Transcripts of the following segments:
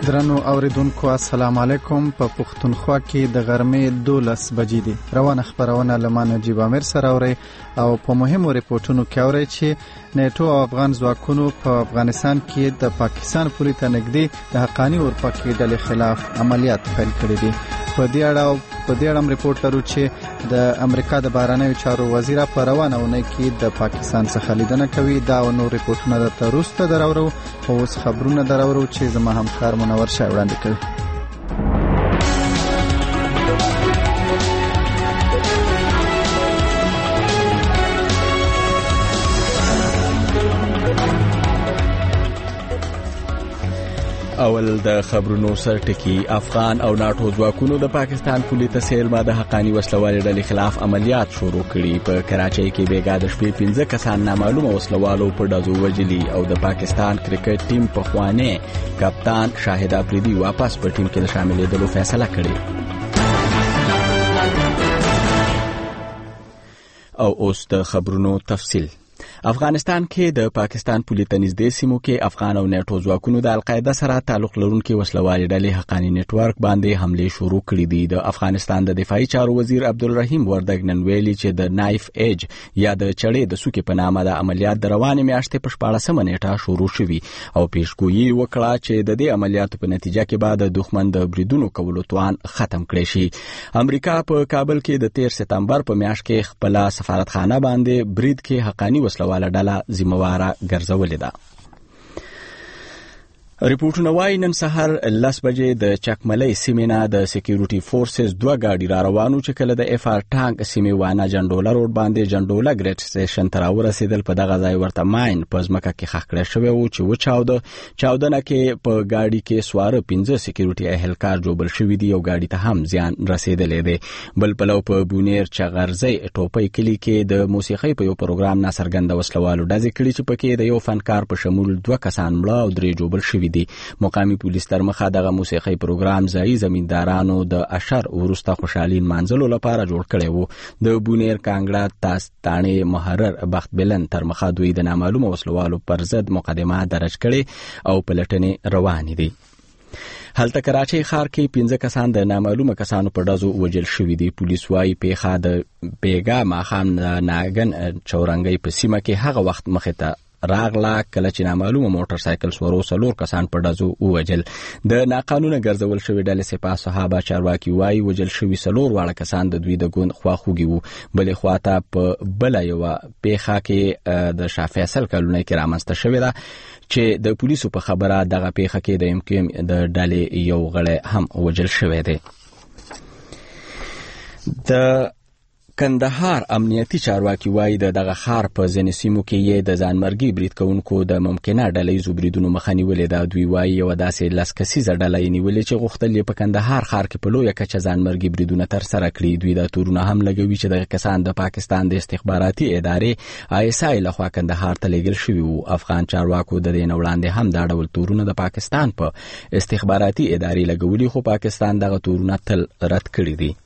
درنو اوریدونکو السلام علیکم. په پښتونخوا کې د غرمې 12 بجې دي. روانه خبرونه لمن نجیب امیر سره اوري او په مهمو ریپورتونو کې اوري چې نیټو او افغان ځواکونو په افغانستان کې د پاکستان پولیس ته نږدې د حقانی اورپکې ډلې خلاف عملیات پیل کړي دي. په دې اړه ریپورت لرو چې د امریکا د بهرنیو چارو وزیر په روانه اونۍ کې د پاکستان څخه لیدنه کوي. دا او نور ریپورتونه د تروسته دراورو او اوس خبرونه دراورو چې زما همکار منور شاه وړاندې کوي. اول د خبرونو سرټکی افغان او ناتو ځواکونو د پاکستان پولیس ته سیلما د حقانی وسلوالې ډلې خلاف عملیات شروع کړي. په کراچۍ کې بیګا د شپې 15 کسان نامعلومه وسلوالو په ډزو وجلي او د پاکستان کرکټ ټیم په خوانه کپتان شاهد افریدي واپس په ټیم کې شاملېدلو فیصله کړې. او اوس د خبرونو تفصیل. افغانستان کې د پاکستان پولیس ته نږدې سیمو کې افغان او نیټو ځواکونو د القاعده سره تعلق لرونکي وسلوالې ډلې حقانی نېټ ورک باندې حمله شروع کړې دي. د افغانستان د دفاعي چارو وزیر عبدالرحیم وردګ نن ویلي چې د نایف ایج یا د چړې د سوکې په نامه د عملیات د روانې میاشتې په 14 نیټه شروع شوي او پیشګویي وکړه چې د دې عملیاتو په نتیجه کې به د دښمن د بریدونو کولو توان ختم کړي شي. امریکا په کابل کې د 13 سپتمبر په میاشت کې خپل سفارتخانه باندې برید کې حقانی وسلواله ډله ذمہواره ګرځولې ده. ریپورتونه وايي نن سهار 10 بجې د چکملې سیمه د سکیورټي فورسز 2 گاډي را روانو چې کله د اف ار ټانک سیمه وانه جندوله روډ باندې جندوله ګریټ سټیشن ته ورسېدل. په دغه ځای ورته ماین په ځمکه کې ښخ کړی شوی و چې چاودنه کې په گاډي کې سواره 15 سکیورټي اهلکار جوړ شوی دی او گاډي ته هم زیان رسیدلې دی. بل پلو په بونیر چغرزي ټوپۍ کلی کې د موسیقي په یو پروګرام ناصرګند وسلوالو ډزې کړي چې پکې د یو فنکار په شمول 2 کسان مړه او 3 جوړ شوی دي. مقامی پولیس تر مخه دغه موسیقي پروګرام ځای زمیندارانو د اشر ورسته خوشحالي منځلو لپاره جوړ کړی وو. د بونیر کانګړه تاستانه محرر بخت بلند تر مخه دوی د نامعلومه وسلوالو پر ضد مقدمه درج کړي او پلټنې روانې دي. هلته کراچۍ ښار کې 15 کسان د نامعلومه کسانو په ډزو وژل شوي دي. پولیس وايي پیښه د بیګا ماښام ناګن چورنګي په سیمه کې هغه وخت مخې ته راغله کله چې نامعلومه موټر سایکل سوارو 4 کسان په ډزو ووجل. د ناقانونه ګرځول شوی ډلې سپاه صحابه چارواکي وايي وجل شوی 4 واړه کسان د دوی د ګوند خواخوږي وو. بلې خواته په بل یو پیښه کې د شاه فیصل کلونه کې رامنځته شوې ده چې د پولیسو په خبره دغه پیښه کې د امکم د ډلې یو غړی هم وجل شوی دی. د کندهار امنیتي چارواکي وايي دغه ښار په ځینې سیمو کې د ځانمرګي برید کوونکو د ممکنه ډلې بریدونو مخه نیولې ده. دوی وايي یو داسې 10 کسیزه ډله یې نیولې چې غوښتل یې په کندهار ښار کې په لویه کچه ځانمرګي بریدونه ترسره کړي. دوی دا تورونه هم لګوي چې دغه کسان د پاکستان د استخباراتي ادارې ISI لخوا کندهار ته لیږل شوي وو. افغان چارواکو د دې نه وړاندې هم دا ډول تورونه د پاکستان په استخباراتي ادارې لګولي خو پاکستان دغه تورونه تل رد کړي دي.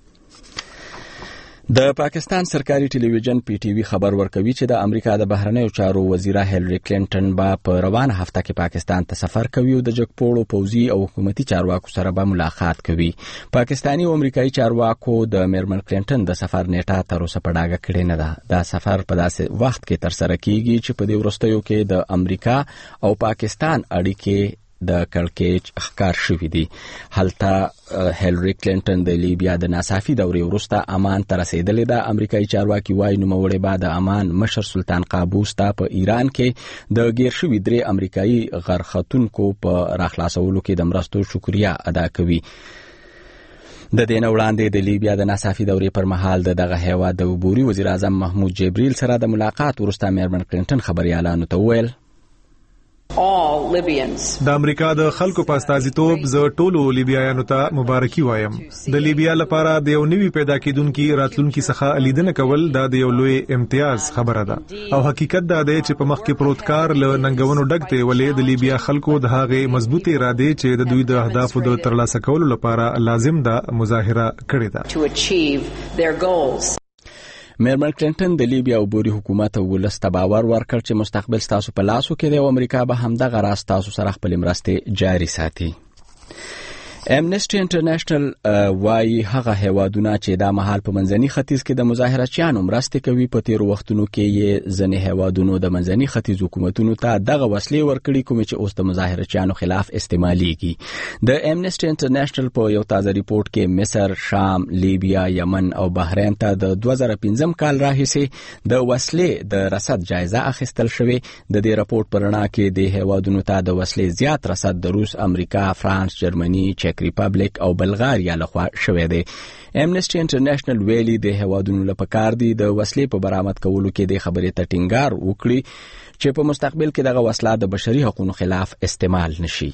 د پاکستان سرکاري ټلویزیون PTV خبر ورکوي چې د امریکا د بهرنیو چارو وزیره هیلری کلینټن به په روانه هفته کې پاکستان ته سفر کوي او د جګپوړو پوځي او حکومتي چارواکو سره به ملاقات کوي. پاکستاني او امریکایي چارواکو د میرمن کلینټن د سفر نیټه تر اوسه په ډاګه کړې نه ده. دا سفر په داسې وخت کې ترسره کیږي چې په دې وروستیو کې د امریکا او پاکستان اړیکې د کړکېچ ښکار شوې دي. هلته هیلری کلینټن د لیبیا د ناڅاپي دورې وروسته امان ته رسېدلې ده. امریکایي چارواکي وايي نوموړی به د امان مشر سلطان قابوس ته په ایران کې د ګیر شوي 3 امریکایي غرختونکو په راخلاصولو کې د مرستو شکریا ادا کوي. د دې نه وړاندې د لیبیا د ناڅاپي دورې پر مهال دغه هیواد د عبوري وزیر اعظم محمود جبریل سره د ملاقات وروسته میرمن کلینټن خبريالانو ته وویل د امریکا د خلکو په استازیتوب زه ټولو لیبیایانو ته مبارکي وایم. د لیبیا لپاره د یو نوي پیدا کېدونکي راتلونکي څخه لیدنه کول دا د یو لوی امتیاز خبره ده او حقیقت دا دی چې په مخ کې پروت کار له ننګونو ډک دی ولې د لیبیا خلکو د هغې مضبوطې ارادې چې د دوی د اهدافو د ترلاسه کولو لپاره لازم ده مظاهره کړې ده. میرمن کلینټن د لیبیا او بوري حکومت ولس ته باور ورکړ چې مستقبل ستاسو په لاسو کې دی او امریکا به همدغه راز تاسو سره خپل مرستې جاري ساتي. امنیسټي انټرنیشنل وايي هغه هیوادونه چې د مهال په منځني ختیځ کې د مظاهرچیانو مرسته کوي په تیر وختونو کې یې ځنې هیوادونو د منځني ختیځ حکومتونو ته دغه وسلې ورکړي کوم چې اوس د مظاهرچیانو خلاف استعماليږي. د امنیسټي انټرنیشنل په یو تازه ریپورت کې مصر، شام، لیبیا، یمن او بحرین ته د 2015 کال راهیسې د وسلې د رصد جایزه اخیستل شوې. د دې راپور پر رڼا کې د هیوادونو ته د وسلې زیات رصد د روس، امریکا، فرانس، جرمني، چک ریپبلیک او بلغاریا لخوا شوې ده. امنیسټي انټرنیشنل ویلي د هیوادونو لپاره کار دی د وسلې په برآمد کولو کې د خبرې ته ټینګار وکړي چې په مستقبل کې دغه وسله د بشري حقوقو خلاف استعمال نشي.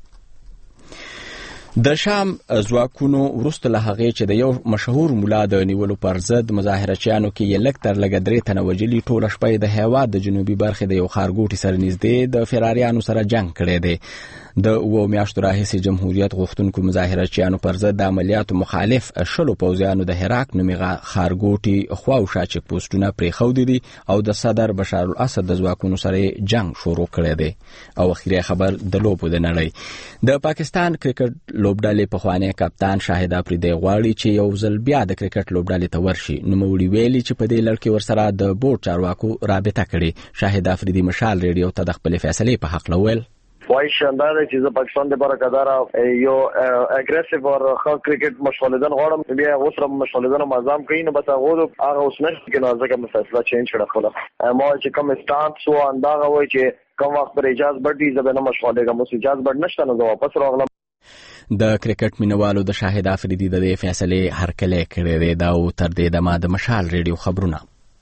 د شام ځواکونو وروسته له هغې چې د یو مشهور مولا د نیولو پر ضد مظاهرچیانو کې یې لږ تر لږه 3 تنه وژلي ټوله شپه د هیواد د جنوبي برخې د یو ښارګوټي سره نږدې د فراریانو سره جنګ کړی دی. د 2 میاشتو راهیسې جمهوریت غوښتونکو مظاهرچیانو پر ضد د عملیاتو مخالف شلو پوځیانو د هراق نومي ښارګوټي خواوشا چک پوسټونه پرېښودي دي او د صدر بشار الاسد د ځواکونو سره جنگ شروع کړی دی. او اخیری خبر د لوبو د نړۍ د پاکستان کرکټ لوبډلې پخوانی کپتان شاهد افریدی غواړي چې یو ځل بیا د کرکټ لوبډلې ته ورشي. نوموړي ویلي چې په دې لړ کې ورسره د بورډ چارواکو رابطه کړې. شاهد افریدی مشال ریډیو ته د خپل فیصلې په حق لول وای شاندار چې زه پاکستان د برکدار یو اګریسیو او ښه کرکټ مشغولیدن غواړم. بیا اوسره مشغولیدن مازام کوي نو بس هغه اوس نه کې نو ځکه فیصله چینج کړه خو ما چې کوم سٹانس و اندازه وای چې کوم وخت پر اجازه بډي زبنه مشغولیږم اوس اجازه بډ نشته نو واپس راغلم. د کرکټ مینوالو د شاهد افریدی د دې فیصلې هرکله کړې ده او تر دې د ما د مشال ریډیو خبرونه.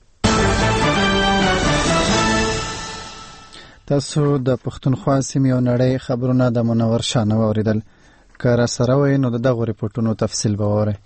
تاسو د پښتونخوا سیمې او نړۍ خبرونه د منور شاه اوریدل. که را سره وای نو دغه ریپورتونو تفصیل به وره.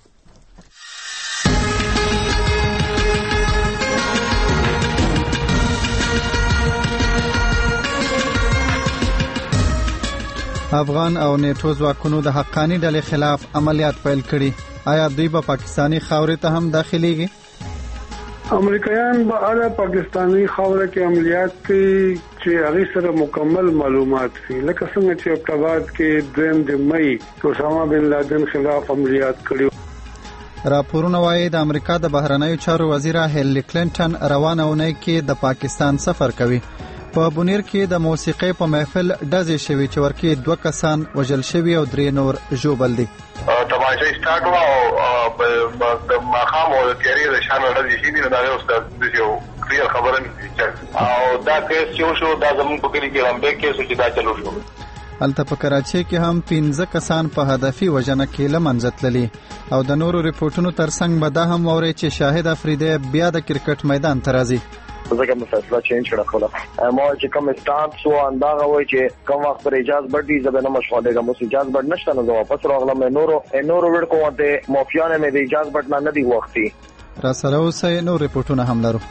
افغان او نیټو ځواکونو د حقانی ډلې خلاف عملیات پیل کړي. آیا دوی په پاکستانی خاورې ته هم داخليږي؟ امریکایان به اعلی پاکستانی خاوره کې عملیات کوي چې هغه سره مکمل معلومات وي. لکه څنګه چې ابتاباد کې 2 د مې اسامه بن لادن خلاف عملیات کړي. راپورونه وايي د امریکا د بهرنیو چارو وزیر هیلری کلینټن روانه اونۍ کې د پاکستان سفر کوي. په بونیر کې د موسیقي په محفل ډزې شوي چې ورکې 2 کسان وژل شوي او 3 نور ژوبل دي. تماشا سٹارټ و د ماخام او د تیاری د شان ډزې شي نه دا اوس د یو کلیئر خبره نه او دا کیس یو شو دا زموږ په کلی کې هم به کیس چې دا چلو شو. الته په کراچۍ کې هم 15 کسان په هدفي وژنه کې لمنځه تللي او د نورو ریپورتونو ترڅنګ به دا هم اوري چې شاهد افریدی بیا د کرکټ میدان ته راځي. ځکه فیصله چینج کړه خو ما چې کوم سٹانس و اندازه وای چې کوم وخت پر اجازه بډي زبنه مشغولیږم اوس اجازه بډ نشته نو واپس راغلم. نورو ورکو ته مافیانه مې د اجازه بډ نه دی وختي. را سره اوسه نو ریپورتونه هم لرو.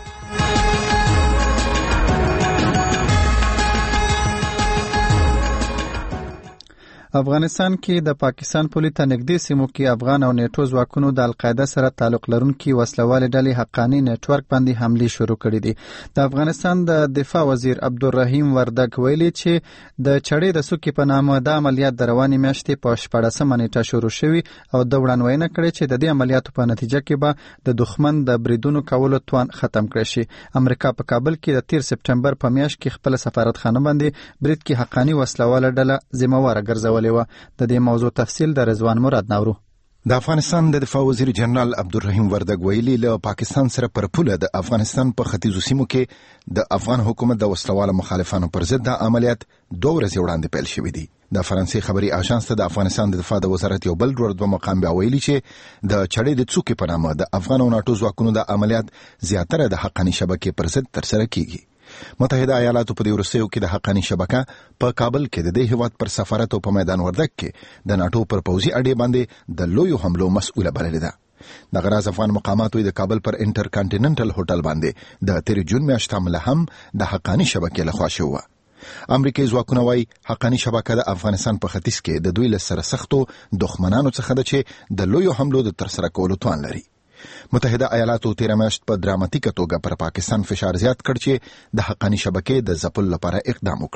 افغانستان کې د پاکستان پولي ته نږدې سیمو کې افغان او نیټو ځواکونو د القاعده سره تعلق لرونکي وسلوالې ډلې حقانی نتورک باندې حملې شروع کړې دي. د افغانستان د دفاع وزیر عبدالرحیم وردګ ویلي چې د چړې د سوکې په نامه د عملیات د روانې میاشتې په 14 نیټه شروع شوي او د وړاندوینه کړې چې د دې عملیاتو په نتیجه کې به د دښمن د بریدونو کولو توان ختم کړي شي. امریکا په کابل کې د 13 سپټمبر په میاشت کې خپل سفارتخانه باندې برید کې حقانی وسلواله ډله ذمہواره ګرځولې. د دې موضوع تفصیل د رضوان مراد نورو. د افغانستان د دفاع وزیر جنرال عبدالرحیم وردګ ویلي له پاکستان سره پر پوله د افغانستان په ختیځو سیمو کې د افغان حکومت د وسلواله مخالفانو پر ضد د عملیات 2 ورځې وړاندې پیل شوې دي. د فرانسې خبري اژانس ته د افغانستان د دفاع د وزارت یو بل ډور مقام بیا ویلي چې د چړې د څوکې په نامه د افغان او ناتو ځواکونو د عملیات زیاتره د حقانی شبکې پر ضد ترسره کیږي. متحده ایالاتو په دې وروستیو کې د حقانی شبکه په کابل کې د دې هیواد پر سفارت او په میدان وردګ کې د ناتو پر پوځي اډې باندې د لویو حملو مسؤله بللې ده. د غراز افغان مقاماتو د کابل پر انټر کانټیننټل هوټل باندې د 13 جون میاشتې حمله هم د حقانی شبکې لخوا شوه. امریکایي ځواکونه وايي حقانی شبکه د افغانستان په ختیځ کې د دوی له سره سختو دښمنانو څخه ده چې د لویو حملو د ترسره کولو توان لري. متحده ایالاتو تیر میاشت په دراماتیکه توګه پر پاکستان فشار زیات کړ چې د حقانی شبکې د ځپلو لپاره اقدام وکړي.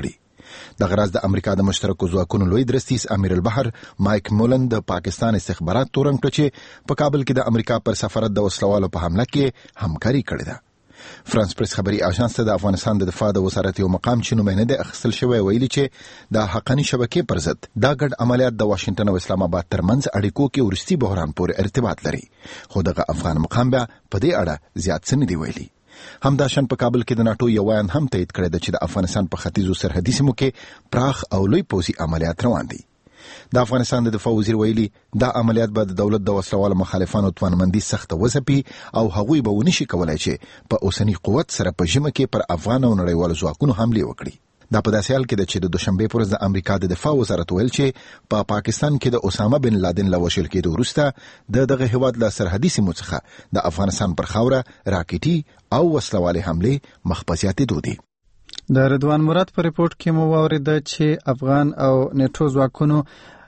د غراز د امریکا د مشترکو ځواکونو لوی درستیز امیر البحر مایک مولن د پاکستان استخبارات تورن کړ چې په کابل کې د امریکا پر سفارت د وسلوالو په حمله کې همکاري کړې ده. فرانس پریس خبري اژانس ته د افغانستان د دفاع د وزارت یو مقام چې نماینده اخیستل شوی ویلي چې د حقاني شبکې پر ضد دا ګډ عملیات د واشنگټن او اسلام آباد ترمنځ اړیکو کې ورستي بحران پورې ارتباط لري، خو دغه افغان مقام بیا په دې اړه زیات څه نه دی ویلي. همداشان په کابل کې د ناتو یو ویان هم تایید کړی دی چې د افغانستان په ختیځو سرحدي سیمو کې پراخ او لوی پوځي عملیات روان دي. د افغانستان د دفاع وزیر ویلي دا عملیات به د دولت د وسلوالو مخالفانو توانمندي سخت وځپي او هغوی به ونشي کولای چې په اوسنی قوت سره په ژمه کې پر افغان او نړیوالو ځواکونو حمله وکړي. دا په داسې حال کې ده چې د دوشنبه پر ورځ د امریکا د دفاع وزارت ویل چې په پاکستان کې د اسامه بن لادن له وژل کېدو وروسته دغه هیواد له سرحدي سیمو څخه د افغانستان پر خاوره راکټي او وسلوالې حمله مخ په زیاتېدو دي. د رضوان مراد په ریپورت کې مو واوریده چې افغان او نیټو ځواکونو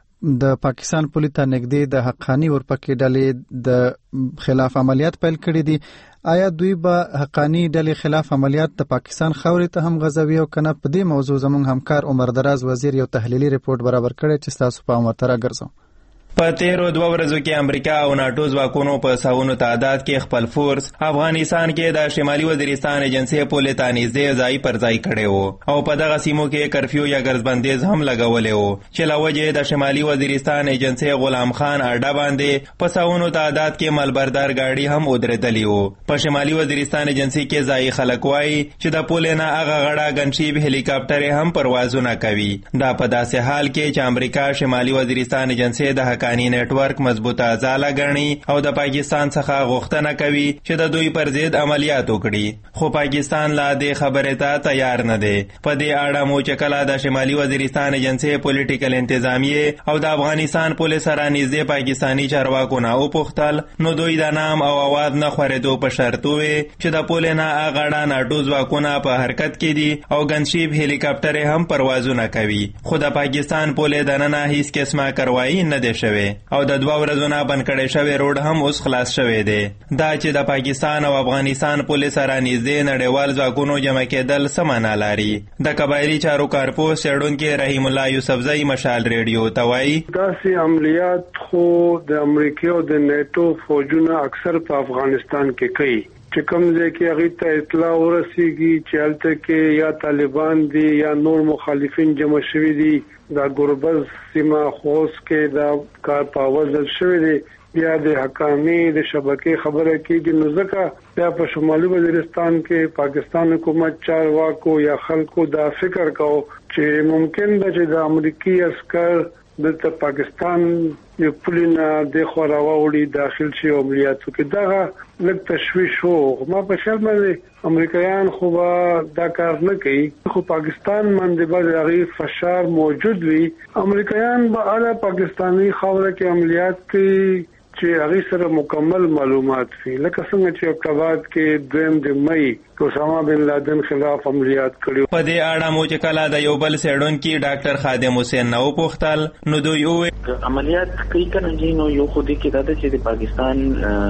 د پاکستان پولیس ته نږدې د حقانی ورپکې ډلې د خلاف عملیات پیل کړي دي. آیا دوی به حقانی ډلې خلاف عملیات د پاکستان خاورې ته هم غځوي او کنه؟ په دې موضوع زموږ همکار عمر دراز وزیر یو تحلیلي ریپورت برابر کړی چې تاسو په امر راګرځو. په تیرو 2 ورځو کې امریکا او ناتو ځواکونو په ساونو تعداد کې خپل فورس افغانستان کې د شمالي وزیرستان ایجنسی پولې ته نږدې ځای پر ځای کړی وو او په دغه سیمو کې کرفیو یا ګرځبندیز هم لګولې وو چې له وجې د شمالي وزیرستان ایجنسی غلام خان اډه باندې په ساونو تعداد کې ملبردار گاډي هم ودرېدلې وو. په شمالي وزیرستان ایجنسی کې ځای خلک وایي چې د پولې نه هغه غړه ګنشیب هلیکاپټر هم پروازونه کوي. دا په داسې حال کې چې امریکا شمالي وزیرستان ایجنسی د حقانی نیټورک مضبوطه ځاله ګڼي او د پاکستان څخه غوښتنه کوي چې د دوی پر ضد عملیات وکړي، خو پاکستان لا دې خبرې ته تیار نه دی. په دې اړه مو چې کله د شمالي وزیرستان ایجنسی پولیټیکل انتظامیه او د افغانستان پولیس سره نږدې پاکستانی چارواکو نه وپوښتل، نو دوی د نام او اواز نه خورېدو په شرط وویل چې د پولې نه هغه ناټو ځواکونه په حرکت کې دي او ګنشیب هلیکاپټر هم پروازونه کوي، خو د پاکستان پولې دننه هیڅ قسمه کاروایی نه دی شوی او د 2 ورځو نه بند کړی شوی روډ هم اوس خلاص شوی دی. دا چې د پاکستان او افغانستان پولیس سره نږدې نړیوال ځواکونو جمع کېدل څه معنا لري؟ د قبایلي چارو کارپوس څېړونکي رحیم الله یوسفزئی مشال ریډیو ته وایي داسې عملیات خو د امریکا او د نیټو فوجونه اکثر په افغانستان کې کوي چې کوم ځای کې هغه ته اطلاع ورسیږي چې هلته کې یا طالبان دي یا نور مخالفین جمع شوي دي. دا ګربز سیمه خوست کې دا کار پاوځل شوی دی، بیا د حقانی د شبکې خبره کېږي. نو ځکه بیا په شمالي وزیرستان کې پاکستان حکومت چارواکو یا خلکو دا فکر کو چې ممکن ده چې د امریکایي عسکر د پاکستان یو پلینا د خوراوړي داخل شي عملیاتو کې دا لږ تشویش وو. ما په خیال باندې امریکایان خو دا کار نه کوي، خو پاکستان باندې به هغه فشار موجود وي. امریکایان به اعلی پاکستانی خاوره کې عملیات کوي چې هغه سره مکمل معلومات وي، لکه څنګه چې اکتوبر کې 2 مئی اسامه بن لادن خلاف عملیات کړي. په دې اړه مو چې کله د یو بل څېړونکي ډاکټر خادم حسین نو پوښتل، نو دوی وویل عملیات کوي کنه جی نو یو خو دې کې دا چې د پاکستان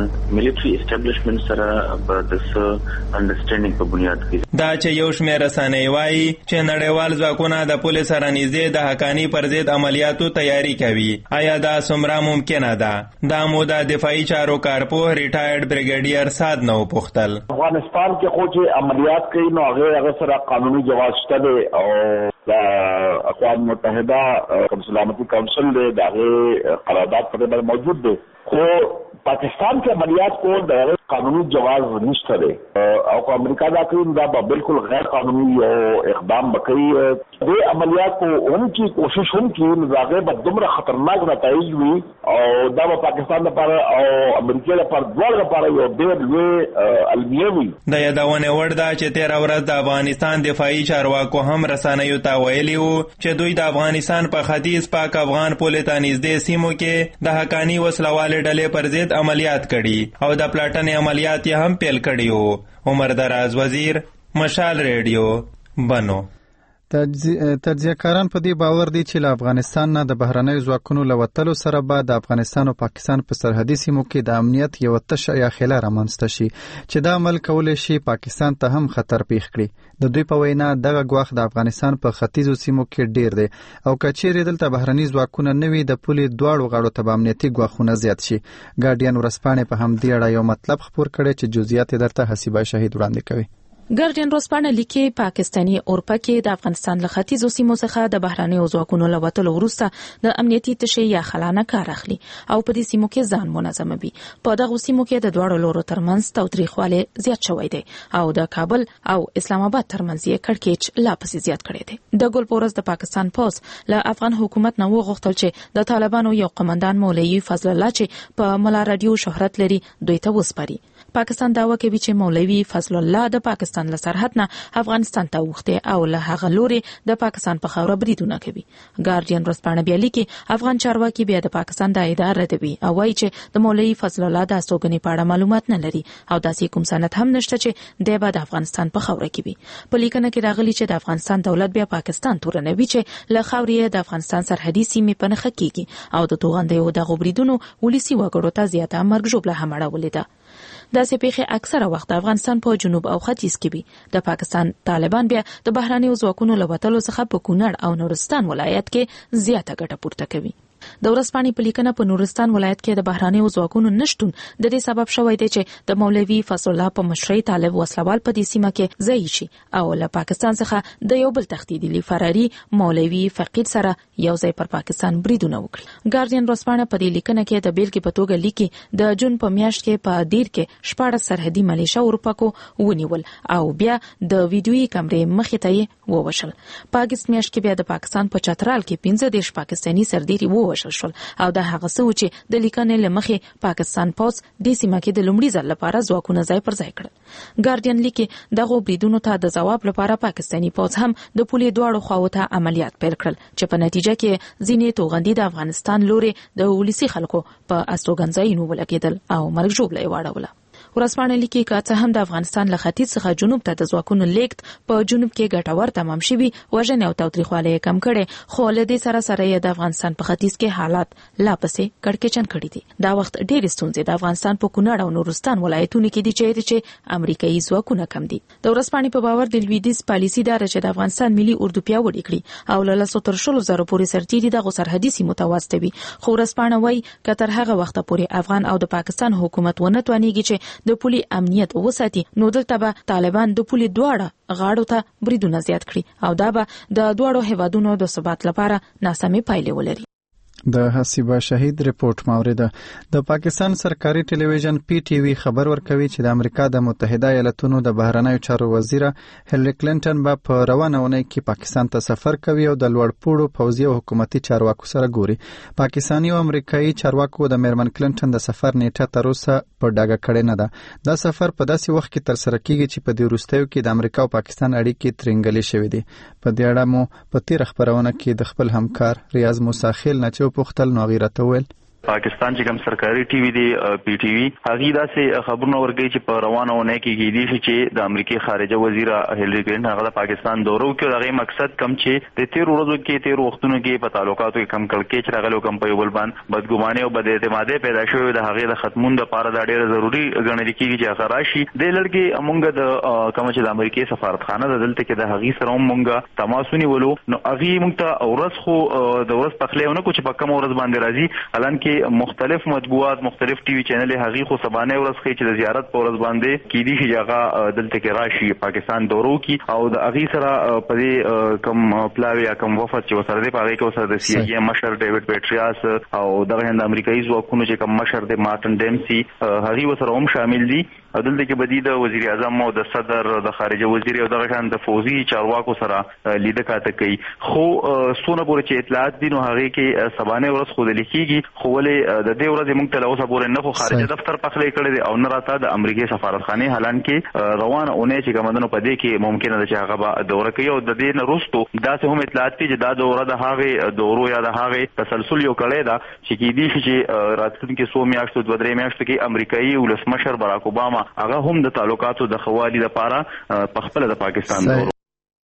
ملټري اسټابلیشمنت سره په دغه انډرستانډینګ په بنیاد کې دا چې یو شمېر رسنۍ وایي چې نړیوال ځواکونه د پولیس سره نږدې د حقانی پر ضد عملیاتو تیاری کوي. آیا دا څومره ممکنه ده؟ دا مو د دفاعي چارو کارپوه ریټایرډ بریګیډیر سعد نو پوښتل. افغانستان کې خو چې عملیات کوي نو هغه سره قانوني جواز شته او د اقوام متحده کوم سلامتی کونسل د هغه قرارداد په اړه موجود دی، خو پاکستان کې عملیات کول د قانوني جواز نشته دی او کو امریکا دا کوي دا بالکل غیر قانوني اقدام وکړي. د عملیات کو هم کی کوشش هم کی نزاغه به دومره خطرناک نتایج وي او دا په پاکستان لپاره او امریکا لپاره دواړو لپاره یو ډېر لوی المیه وي. د یادونه وړ ده چې 13 ورځ د افغانستان دفاعي چارواکو هم رسنیو ته ویلي وو چې دوی د افغانستان په ختیځ پاک افغان پولې ته نږدې سیمو کې د حقانی وسلوالې ډلې پر ضد عملیات کړي او د پلاټنې عملیات هم پیل کړي وو. عمر دراز وزیر، مشال ریډیو، بنو. تجزیه‌کاران په دې باور دي چې له افغانستان نه د بهرنیو ځواکونو له وتلو سره به د افغانستان او پاکستان په سرحدي سیمو کې د امنیت یو تشه یا خلا رامنځته شي چې دا عمل کولی شي پاکستان ته هم خطر پیښ کړي. د دوی په وینا دغه ګواښ د افغانستان په ختیځو سیمو کې ډیر دی او که چیرې دلته بهرني ځواکونه نه وي د پولې دواړو غاړو ته به امنیتي ګواښونه زیات شي. ګارډین ورځپاڼې په همدې اړه یو مطلب خپور کړی چې جزئیات درته حسیبه شهید وړاندې کوي. ګارډین ورځپاڼه لیکي پاکستاني اورپکې د افغانستان له ختیځو سیمو څخه د بهرنیو ځواکونو له وتلو وروسته د امنیتي تشې یا خلانه کار اخلي او په دې سیمو کې ځان منظموي. په دغه سیمو کې د دواړو لورو ترمنځ تاوتریخوالی زیات شوی دی او د کابل او اسلام آباد ترمنځ یې کړکېچ لا پسې زیات کړی دی. د ګل پورز د پاکستان پوز له افغان حکومت نه وغوښتل چې د طالبانو یو قماندان مولوي فضل الله چې په ملا رادیو شهرت لري دوی ته وسپاري. پاکستان دعوا کوي چې مولوي فضل الله د پاکستان له سرحد نه افغانستان ته وخته او له هغه لوري د پاکستان په خاوره بریدونه کوي. ګارډین ورځپاڼه بیا لیکي افغان چارواکي بیا د پاکستان د اداره ردوي او وايي چې د مولوي فضل الله د استوګنې په اړه معلومات نه لري او داسې کوم سند هم نشته چې د بعد افغانستان په خاوره کې وي. په لیکنه کې راغلي چې د افغانستان دولت بیا پاکستان تورنوي چې له خاورې د افغانستان سرحدي سیمې په نخښه کیږي او د توغندیو د غوبریدونو ولسی وګړو ته زیاته مرګ ژوبله هم اړولې ده. داسې پیښې اکثره وخت د افغانستان په جنوب او ختیځ کې وي. د پاکستان طالبان بیا د بهرنیو ځواکونو له وتلو څخه په کونړ او نورستان ولایت کې زیاته ګټه پورته کوي. د ورځپاڼې په لیکنه په نورستان ولایت کې د بهرنیو ځواکونو نشټون د دې سبب شوی دی چې د مولوي فضل الله په مشرۍ طالب وسلوال په دې سیمه کې ځای شي او له پاکستان څخه د یو بل تهدیدي فراري مولوي فقید سره یو ځای پر پاکستان بریدونه وکړي. ګارډین ورځپاڼه په دې لیکنه کې د بیلګې په توګه لیکي د جون په میاشت کې په دیر کې 14 سرحدي ملیشیا اورپکو ونیول او بیا د ویډیويي کیمرې مخې ته یې ووشل. په اگست میاشت کې بیا د پاکستان په چترال کې 15 پاکستاني سرديري ووشل شول او د هغه څه چې د لیکنې لمخې پاکستان پوز د سیمه کې د لومړي ځل لپاره ځواکونه ځای پر ځای کړل. ګارډین لیکي دغه بریدونو ته د جواب لپاره پاکستاني پوز هم د پولې دواړو خواو ته عملیات پیل کړل چې په نتیجه کې ځینې توغندي د افغانستان لوري د ولسی خلکو په استوګنځایونو ولګېدل او مرګ ژوبله یې واړوله. ورځپاڼه لیکي که څه هم د افغانستان له ختیځ څخه جنوب ته د ځواکونو لیږد په جنوب کې ګټور تمام شوي وژنې او تاوتریخوالی کم کړي خو له دې سره سره یې د افغانستان په ختیځ کې حالات لا پسې کړکېچن کړي دي. دا وخت ډېرې ستونزې د افغانستان په کونړ او نورستان ولایتونو کې دي چې امریکایي ځواکونه کم دي. د ورځپاڼې په باور د لویدیځ پالیسي دا چې د افغانستان ملي اردو پیاوړی کړي او له 100 تر 100 پورې سرتیري د سرحدي سیمو ته واستوي. خو ورځپاڼه وايي که تر هغه وخت پورې افغان او د پاکستان حکومت ونه توانیږي چې د پولي امنیت وساتي نو دلته به طالبان د پولې دواړه غاړو ته بریدونه زیات کړي او دا به د دواړو هیوادونو د ثبات لپاره ناسمې پایلې ولري. د حسیبه شهید رپورت مورده د پاکستان سرکاري ټلویزیون پی ټی وی خبر ورکوي چې د امریکا د متحده ایالاتونو د بهرنیو چارو وزیره هیلری کلینټن به په روانه اونۍ کې پاکستان ته سفر کوي او د لوړپوړو پوځي او حکومتي چارواکو سره ګوري. پاکستاني او امریکایي چارواکو د میرمن کلینټن د سفر نیټه تر اوسه په ډاګه کړې نه ده. دا سفر په داسې وخت کې تر سره کیږي چې په دې وروستیو کې د امریکا او پاکستان اړیکې ترنګلې شوې دي. په دې اړه مو په تیر خبرونه کې د خپل همکار ریاض موسی خیل نه پوښتل نو غیرته ویل پاکستان چې کوم سرکاري ټي وي دی پی ټي وي هغه داسې خبرونه ورګي چې په روانه ونه کې دي چې د امریکای خارجه وزیر هیلری کلینټن هغه د پاکستان دورو کې هغه مقصد کم چې د 13 ورځو کې 13 وختونو کې په تعلقاتو کې کم کړکېچ راغلو کم په یو بل باندې بدګماني او بد اعتمادي پیدا شوې د هغه د ختمون لپاره دا ډیره ضروری ګڼل کېږي چې هغه راشي د لړګي امونګه د کوم چې د امریکای سفارتخانه د دلته کې د هغه سره مونږه تماسونی ولو نو هغه مونږ ته اورس خو د ورځ په خلېونه کو چې په کوم ورځ باندې راځي الان کې مختلف مطبوعات مختلف ټي وي چینل هغه خو سبانه ورځ کې چې د زیارت په ورځ باندې کې دي چې هغه دلته کې راشي پاکستان دورو کې او د هغه سره په دې کم پلاوی کم وفد چې وسره دی په هغه کې وسره د سی ای مشر ډیوډ پیټریاس او دغه هند امریکایي ځواکونو چې کم مشر دی مارټن ډیمسي هغه وسره هم شامل دي. دلته کې بدی د وزیر اعظم او د صدر د خارجه وزیر او دغه شان د فوزي چارواکو سره لیدل کاته کوي. خو سونه پورې چې اطلاعات دي نو هغه کې سبانه ورځ خو د لیکيږي خو ولې د دې ورځې موږ ته اوسه پورې نه خو خارجه دفتر پخلې کړی دی او نه راته د امریکای سفارتخانه حالان کې روانه اونې چې کومندونو په دې کې ممکنه ده چې هغه به دوره کوي او د دې نه وروسته داسې هم اطلاعات دي چې دا دوره د هغه دورو یا د هغه تسلسل یو کړی دا چې کې دي چې راتلونکي 100 میاشتو 2-3 میاشتو کې امریکایي ولسمشر باراک اوباما هغه هم د تعلقاتو د خوالي لپاره په خپل د پاکستان دورو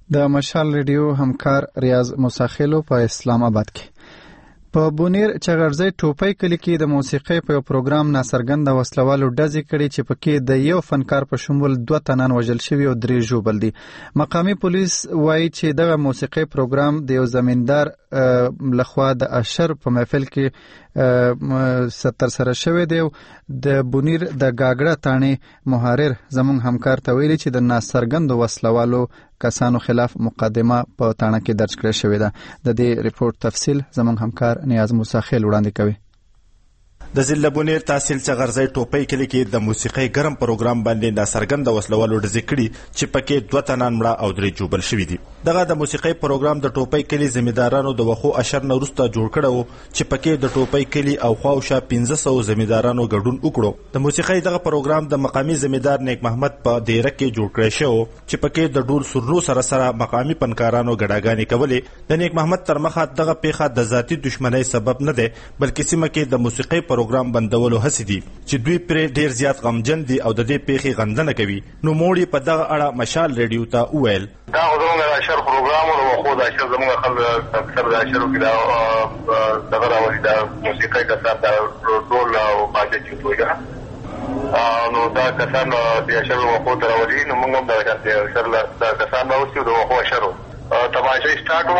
د مشال ریډیو همکار ریاض موساخیلو په اسلام آباد کې په بونیر چغرزی ټوپۍ کلی کې د موسیقۍ په پروګرام ناڅرګند وسلوالو ډزې کړي چې پکې د یو فنکار په شمول 2 تنان وژل شوي او 3 ژوبل دي. مقامی پولیس وایي چې دغه موسیقۍ پروګرام د یو زمیندار لخوا د اشر په محفل کې ترسره شوی دی. د بونیر د گاګړه تانې محرر زموږ همکار ته ویلي چې د ناڅرګند وسلوالو کسانو خلاف مقدمه په تانه کې درج کړې شوې ده. د دې ریپورت تفصیل زموږ همکار نیاز موساخیل وړاندې کوي. د ضلع بونیر تحصیل چغرزی ټوپۍ کلی کې د موسیقۍ ګرم پروګرام باندې ناڅرګند وسلوالو ډزې کړي چې پکې 2 تنان مړه او 3 ژوبل شوي دي. دغه د موسیقۍ پروګرام د ټوپۍ کلی زمیندارانو د وخو اشر نه وروسته جوړ کړی و چې پکې د ټوپۍ کلی او خواوشا 1500 زمیندارانو ګډون وکړو. د موسیقۍ دغه پروګرام د مقامی زمیندار نیک محمد په دیره کې جوړ کړی شو چې پکې د ډول سرنو سره مقامی فنکارانو ګډاګانې کولې. د نیک محمد تر مخه دغه پیښه د ذاتي دښمنۍ سبب نه ده بلکې سیمه کې د موسیقۍ پروګرام بندولو هڅې دي چې دوی پرې ډیر زیات غمجن دي او د دې پیښې غندنه کوي. نو موړي په دغه اړه مشال ریډیو ته وویل دا زموږ د اشر پروګرام او خو د اشر زموږ خلک اکثر د اشرو کې دا دغه راوړي د موسیقۍ کسان د ډول او باجه چوي نو دا کسان د اشر خو ته راوړي. نو موږ هم د اشر د کسان راوستو د خو اشرو تماشا سٹارټ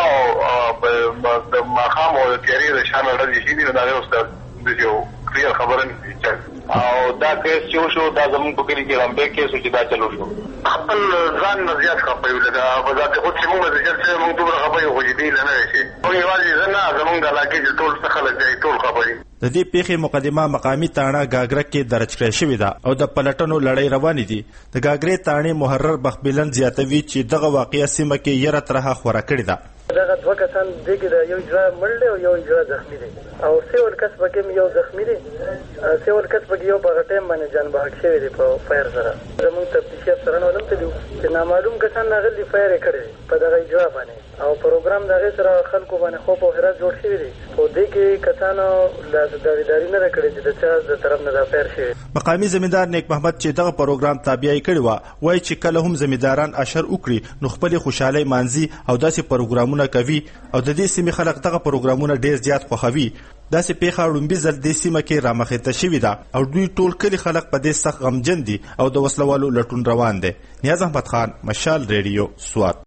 و د ماقام او تیاری د شان لري شي د هغه استاد د یو کلیئر خبره نه او دا کیس چې شو دا زموږ په کلی کې رامبه کیس چې دا چلو شو خپل ځان نه زیات خپل دا په ذات خود چې موږ د چې موږ دوه خبرې خو دې نه شي او یوازې زنه زموږ د علاقې چې ټول څه خلک دی ټول خبرې. د دې پیښې مقدمه مقامی تاڼه گاګره کې درج کړې شوې ده او د پلټنو لړۍ روانې دي. د گاګرې تاڼې محرر بخبلن زیاتوي چې دغه واقعیا سیمه کې یره ترها خوره کړې ده. دغه 2 کسان دغه د یو اجرا مړ او یو اجرا زخمی دي او سیول کس پکې یو زخمی دي سیول کس پکې یو په ټیم باندې جان بهک شوی دی په فایر سره. زموږ تفتیشات سره نو لمته دي چې نامعلوم کسان ناغلی فایر کړی په دغه اجرا باندې او پروګرام دغه سره خلکو باندې خو په هرات جوړ شوی دی او دغه کسانو د داویداری نه کړی چې د چا د طرف نه دا فایر شوی. مقامی زمیندار نیک محمد چې دغه پروګرام تابعی کړی و وایي چې کله هم زمینداران اشر وکړي نو خپل خوشحالي مانځي او داسې پروګرامونه کوي او د دې سیمې خلک دغه پروګرامونه ډیر زیات خوښوي. داسې پیښه لومبي ځل د سیمه کې رامخته شوې ده او دوی ټول کلی خلک په دې سخت غمجن دي او د وسلوالو لټون روان دي. نیاز احمد خان مشال ریډیو سوات.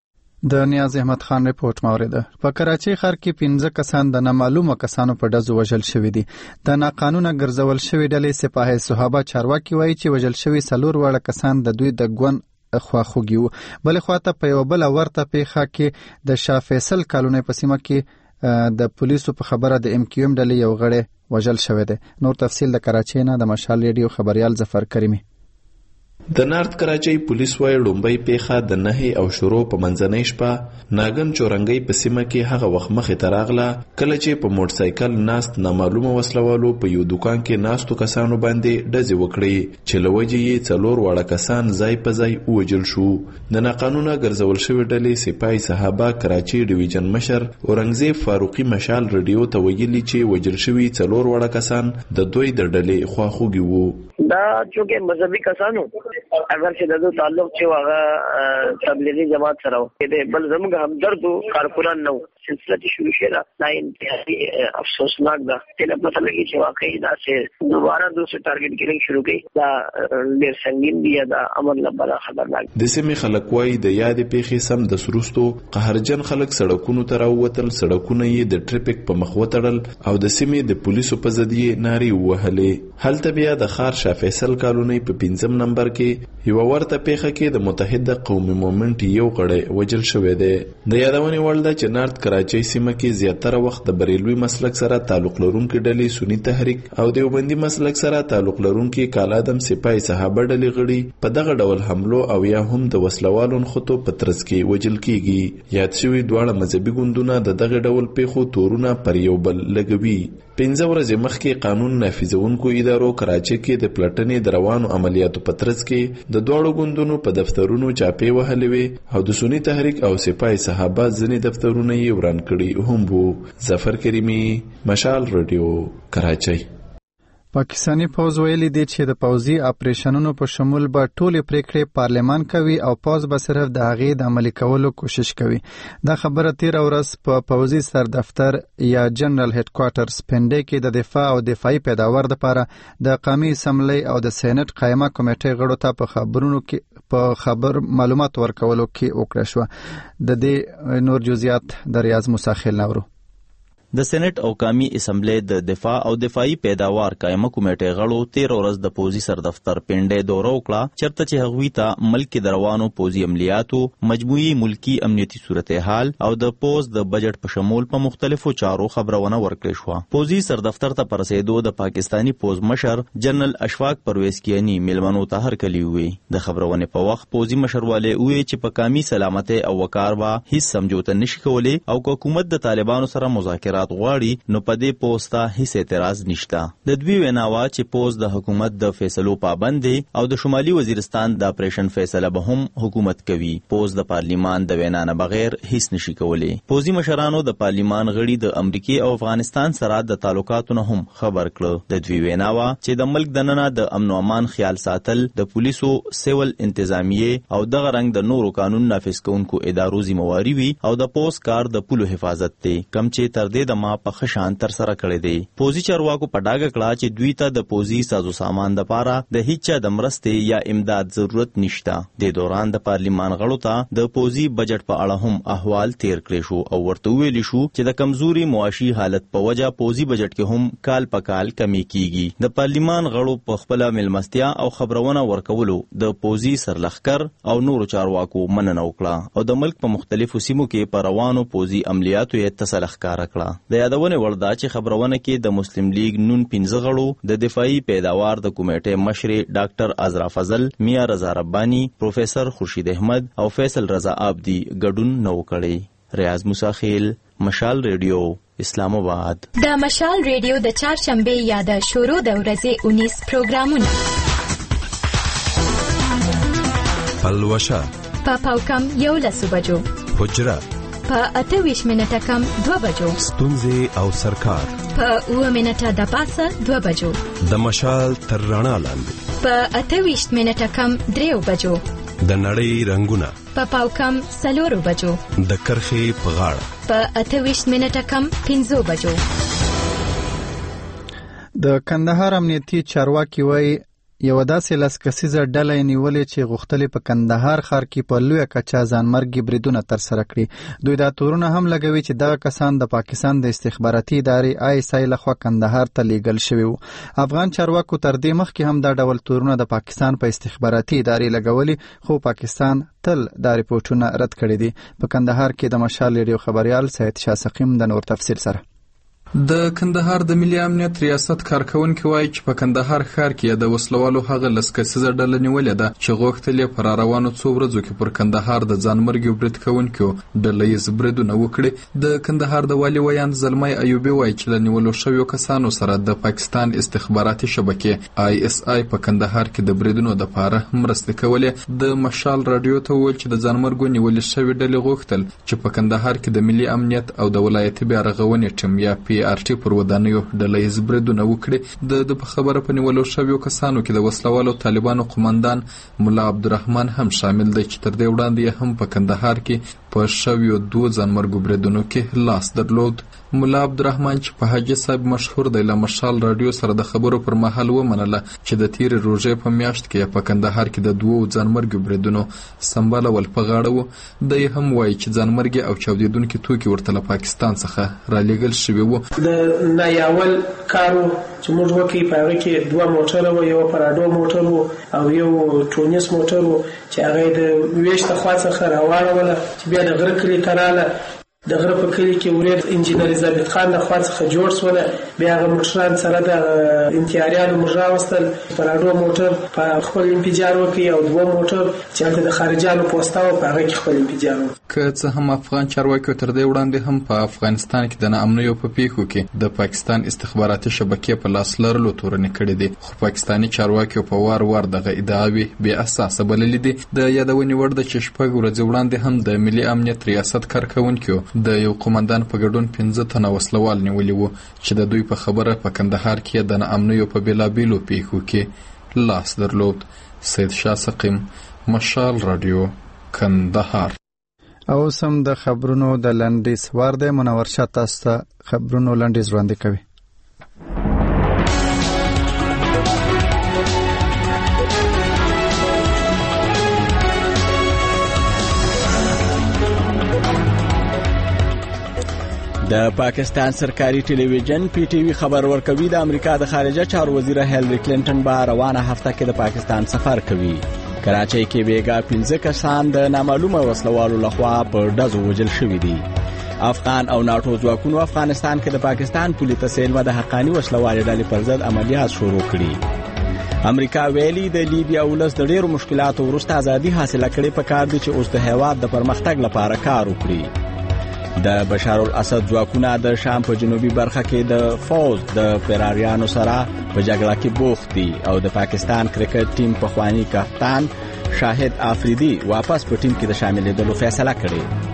د نیاز احمد خان ریپورت موریده. په کراچۍ ښار کې 15 کسان د نامعلومه کسانو په ډزو وژل شوي دي. د ناقانونه ګرځول شوي ډلې سپاه صحابه چارواکي وایي چې وژل شوي 4 وړه کسان د دوی د ګون خواخوږي وو. بلې خواته په یو بل ورته پیښه کې د شاه فیصل کالونی په سیمه کې د پولیسو په خبره د MQM ډلې یو غړی وژل شوی دی. نور تفصیل د کراچۍ نه د مشال ریډیو خبريال ظفر کریمی. د نارت کراچۍ پولیس وایي لومبۍ پیښه د نهي او شروع په منځنۍ شپه ناګن چورنګۍ په سیمه کې هغه وخت مخې ته راغله کله چې په موټر سایکل ناست نامعلومه وسلوالو په یو دکان کې ناستو کسانو باندې ډزې وکړې چې له وجې یې 4 وړه کسان ځای په ځای ووژل شو. د ناقانونه ګرځول شوي ډلې سپاه صحابه کراچۍ ډیویژن مشر اورنګزیب فاروقي مشال ریډیو ته ویلي چې وژل شوي 4 وړه کسان د دوی د ډلې خواخوږي وو. دا چې مذهبي کسانو اگر چې دغه تعلق چې هغه تبلیغي جماعت سره و بل زموږ همدردو کارکونان نو سلسله چې شروع شوه دا انتهایی افسوسناک ده. چې پته لګي چې واقعي دا چې دوباره دوسه ټارګټ کېدل شروع کړي دا ډېر سنگین دی دا امر نه بل خبرناک. د سیمې خلک وایي د یادې پیښې سم د سروستو قهرجن خلک سړکونو ته راووتل سړکونه یې د ټریفیک په مخ وتړل او د سیمې د پولیسو په ضد یې نارې ووهلې. هلته بیا د ښار شاه فیصل کالونی په 5 نمبر کې یو ورته پیښه کې د متحده قومي مومنټ یو غړی وژل شوی دی. د یادونې وړ ده چې نارت کراچۍ سیمه کې زیاتره وخت د بریلوي مسلک سره تعلق لرونکي ډلې سنی تحریک او دیوبندي مسلک سره تعلق لرونکي کالادم سپاه صحابه ډلې غړي په دغه ډول حملو او یا هم د وسلوالو خطو په ترڅ کې وژل کیږي. یاد شوي دواړه مذهبي ګوندونه د دغه ډول پیښو تورونه پر یو بل لګوي. 15 ورځې مخکې قانون نافذونکو ادارو کراچۍ کې د پلټنې د روانو عملیاتو په ترڅ کې د دوړو ګوندونو په دفترونو چاپې وهلې وي او د سنی تحریک او سپاه صحابه ځینې دفترونه یې وران کړي هم وو. ظفر کریمی مشال ریډیو کراچۍ. پاکستاني پوز ویلي دی چې د پوزي اپریشنونو په شمول به ټولې پریکړې پارلمان کوي او پوز به صرف د هغې د عملي کولو کوشش کوي. دا خبره تیر ورځ په پوزي سر دفتر یا جنرال هډ کوارټرز پنډې کې د دفاع او دفاعي پیداوار لپاره د قومي اسمبلی او د سېنات قائمه کمیټې غړو ته په خبرونو کې په خبر معلومات ورکولو کې وکړه شو. د دې نور جزئیات د ریاض مساخیل نورو. د سېنات او قومي اسمبلی د دفاع او دفاعي پیداوار قائمه کمیټې غړو 13 ورځ د پوزي سر دفتر پنډې دوره وکړه چرته چې هغوی ته ملک د روانو پوزي عملیاتو مجموعي ملکی امنیتي صورتحال او د پوز د بجټ په شمول په مختلفو چارو خبرونه ورکړې شو. پوزي سر دفتر ته پرسېدو د پاکستانی پوز مشر جنرال اشفاق پرویز کیانی ملمنو ته هرکلی وی. د خبرونه په وخت پوزي مشرواله وی چې په قومي سلامتۍ او وقار با هیڅ سمجوته نشي کولای او حکومت د طالبانو سره مذاکرات غواړي نو په دې پوسټه هیڅ اعتراض نشته. د دوی ویناوه چې پوز د حکومت د فیصلو پابند دی او د شمالي وزیرستان د اپریشن فیصله به هم حکومت کوي. پوز د پارلیمان د وینا نه بغیر هیڅ نشي کولی. پوزي مشرانو د پارلیمان غړي د امریکای او افغانستان سره د تعلقاتو نه هم خبر کړ. د دوی ویناوه چې د ملک دننه د امن او امان خیال ساتل د پولیسو سیول انتظامیه او دغه رنګ د نورو قانون نافذ کوونکو ادارو ذمہواری وي او د پوز کار د پولو حفاظت دی کم چې تر دې د ما په خشان تر سره کړی دی. پوزي چارواکو په ډاګه کړه چې دوی ته د پوزي سازو سامان د پاره د هیڅ د مرستې یا امداد ضرورت نشته. د دوران د پارلیمان غړو ته د پوزي بجټ په اړه هم احوال تیر کړی شو او ورته ویل شو چې د کمزوري معاشي حالت په وجه پوزي بجټ کې هم کال په کال کمی کیږي. د پارلیمان غړو په خپل ملمستیا او خبرونه ورکولو د پوزي سرلخکر او نورو چارواکو مننه وکړه او د ملک په مختلفو سیمو کې په روانو پوزي عملیاتو یې تسلخ کار کړه. د یادونه وردا چې خبرونه کې د مسلم لیگ نون 15 غړو د دفاعي پیداوار د کمیټې مشر ډاکټر ازرا فضل، میاں رضا ربانی، پروفیسر خورشید احمد او فیصل رضا عابدی ګډون نو کړي. ریاض مساخیل، مشال ریډیو، اسلام آباد. د مشال ریډیو د چهارشنبه یا د شروع د ورځې 19 پروګرامونه پلوشا په پاوکم 11 بجو، حجره په 28 منټه کم 2 بجو، ستونزې او سرکار په 9 منټه د پاسه 2 بجو، د مشال تر رڼا لاندې په 28 منټه کم 3 بجو، د نړۍ رنگونه په پاوکم 4 بجو، د کرخې په غاړه په 28 منټه کم 15 بجو. د کندهار امنیتي چارواکي وایي یو داسې لسکسیزه ډله نیولې چې غوښتلې په کندهار ښار کې په لویه کچه ځانمرګي بریدونه ترسره کړي. دوی دا تورونه هم لګوي چې دغه کسان د پاکستان د استخباراتي ادارې ISI لخوا کندهار ته لیږل شوي وو. افغان چارواکو تر دې مخکې هم دا ډول تورونه د پاکستان په استخباراتي ادارې لګولي خو پاکستان تل دا ریپورټونه رد کړي دي. په کندهار کې د مشال ریډیو خبريال سید شاه سقیم د نور تفصیل سره. د کندهار د ملي امنیت ریاست کارکونکو وایي چې په کندهار ښار کې د وسلوالو هغه لسکسیزه ډله نیولې ده چې غوښتل پر روانو څو ورځو کې پر کندهار د ځانمرګي برید کوونکو ډله یې بریدونه وکړي. د کندهار د والي ویان زلمای ایوبي وایي چې د نیولو شویو کسانو سره د پاکستان استخباراتي شبکې ISI په کندهار کې د بریدونو د پاره مرسته کولې. د مشال رادیو ته ویل چې د ځانمرګو نیولې شوی ډلې غوښتل چې په کندهار کې د ملي امنیت او د ولایتي بیا رغونې ټیم یا PRT پر ودانیو ډله یې بریدونه وکړي. د په خبره په نیولو شویو کسانو کې د وسلوالو طالبانو قومندان مولا عبدالرحمن هم شامل دی چې تر دې وړاندې هم په کندهار کې په شویو 2 ځانمرګو بریدونو کې لاس درلود. مولا عبدالرحمن چې په حاجی صاحب مشهور دی له مشال رادیو سره د خبرو پر مهال ومنله چې د تیر روزې په میاشت کې په کندهار کې د 2 ځانمرګو بریدونو سمبالول په غاړه وو. دی هم وایي چې ځانمرګي او چاودیدونکي توکي ورته له پاکستان څخه را لېږل شوي وو. د نایاول کارو چې موږ وکړي په هغه کې 2 موټر وو، یو پراډو موټر وو او یو ټونیس موټر وو چې هغه د ویشته خوا څخه راوړله چې بیا د غره کلي ته راله. د غره په کلي کې ورید انجینر ثابت خان د خوا څخه جوړ سوله. بیا هغه موټران سره د انتیاریانو موږ راوستل. پراډو موټر په خپل انفجار وکړي او 2 موټر چې هلته د خارجانو پوسټه وو په هغه کې خپل انفجار وکړي. که څه هم افغان چارواکي تر دې وړاندې هم په افغانستان کې د ناامنیو په پیښو کې د پاکستان استخباراتي شبکې په لاس لرلو تورنې کړې دي خو پاکستاني چارواکي په وار دغه ادعاوې بې اساسه بللې دي. د یادونې وړ ده چې 4 ورځې وړاندې هم د ملي امنیت ریاست کارکونکو د یو قومندان په ګډون 15 تنه وسلوال نیولي وو چې د دوی په خبره په کندهار کې د ناامنیو په بیلابیلو پیښو کې لاس درلود. سید شاه سقیم، مشال رادیو، کندهار. او سم د خبرونو د لنډیز وار د منور شاه تاسو ته خبرونو لنډیز وړاندې کوي. د پاکستان سرکاري ټلویزیون پی ټی وی خبر ورکوي د امریکا د خارجه چارو وزیر هیلری کلینټن به روانه هفته کې د پاکستان سفر کوي. کراچۍ کې بیګا 15 کسان د نامعلومه وسلوالو لخوا په ډزو وژل شوي دي. افغان او ناټو ځواکونو افغانستان کې د پاکستان پولي تسهیل د حقانی وسلوالې ډلې پر ضد عملیات شروع کړي. امریکا ویلي د لیبیا ولس د ډېرو مشکلاتو وروسته ازادي حاصله کړې، په کار دي چې اوس د هیواد د پرمختګ لپاره کار وکړي. د بشار الاسد ځواکونه د شام په جنوبي برخه کې د فوز د فراریانو سره په جګړه کې بوخت دي او د پاکستان کرکټ ټیم په خوانی کپتان شاهد آفریدي واپس په ټیم کې د شاملېدلو فیصله کړې.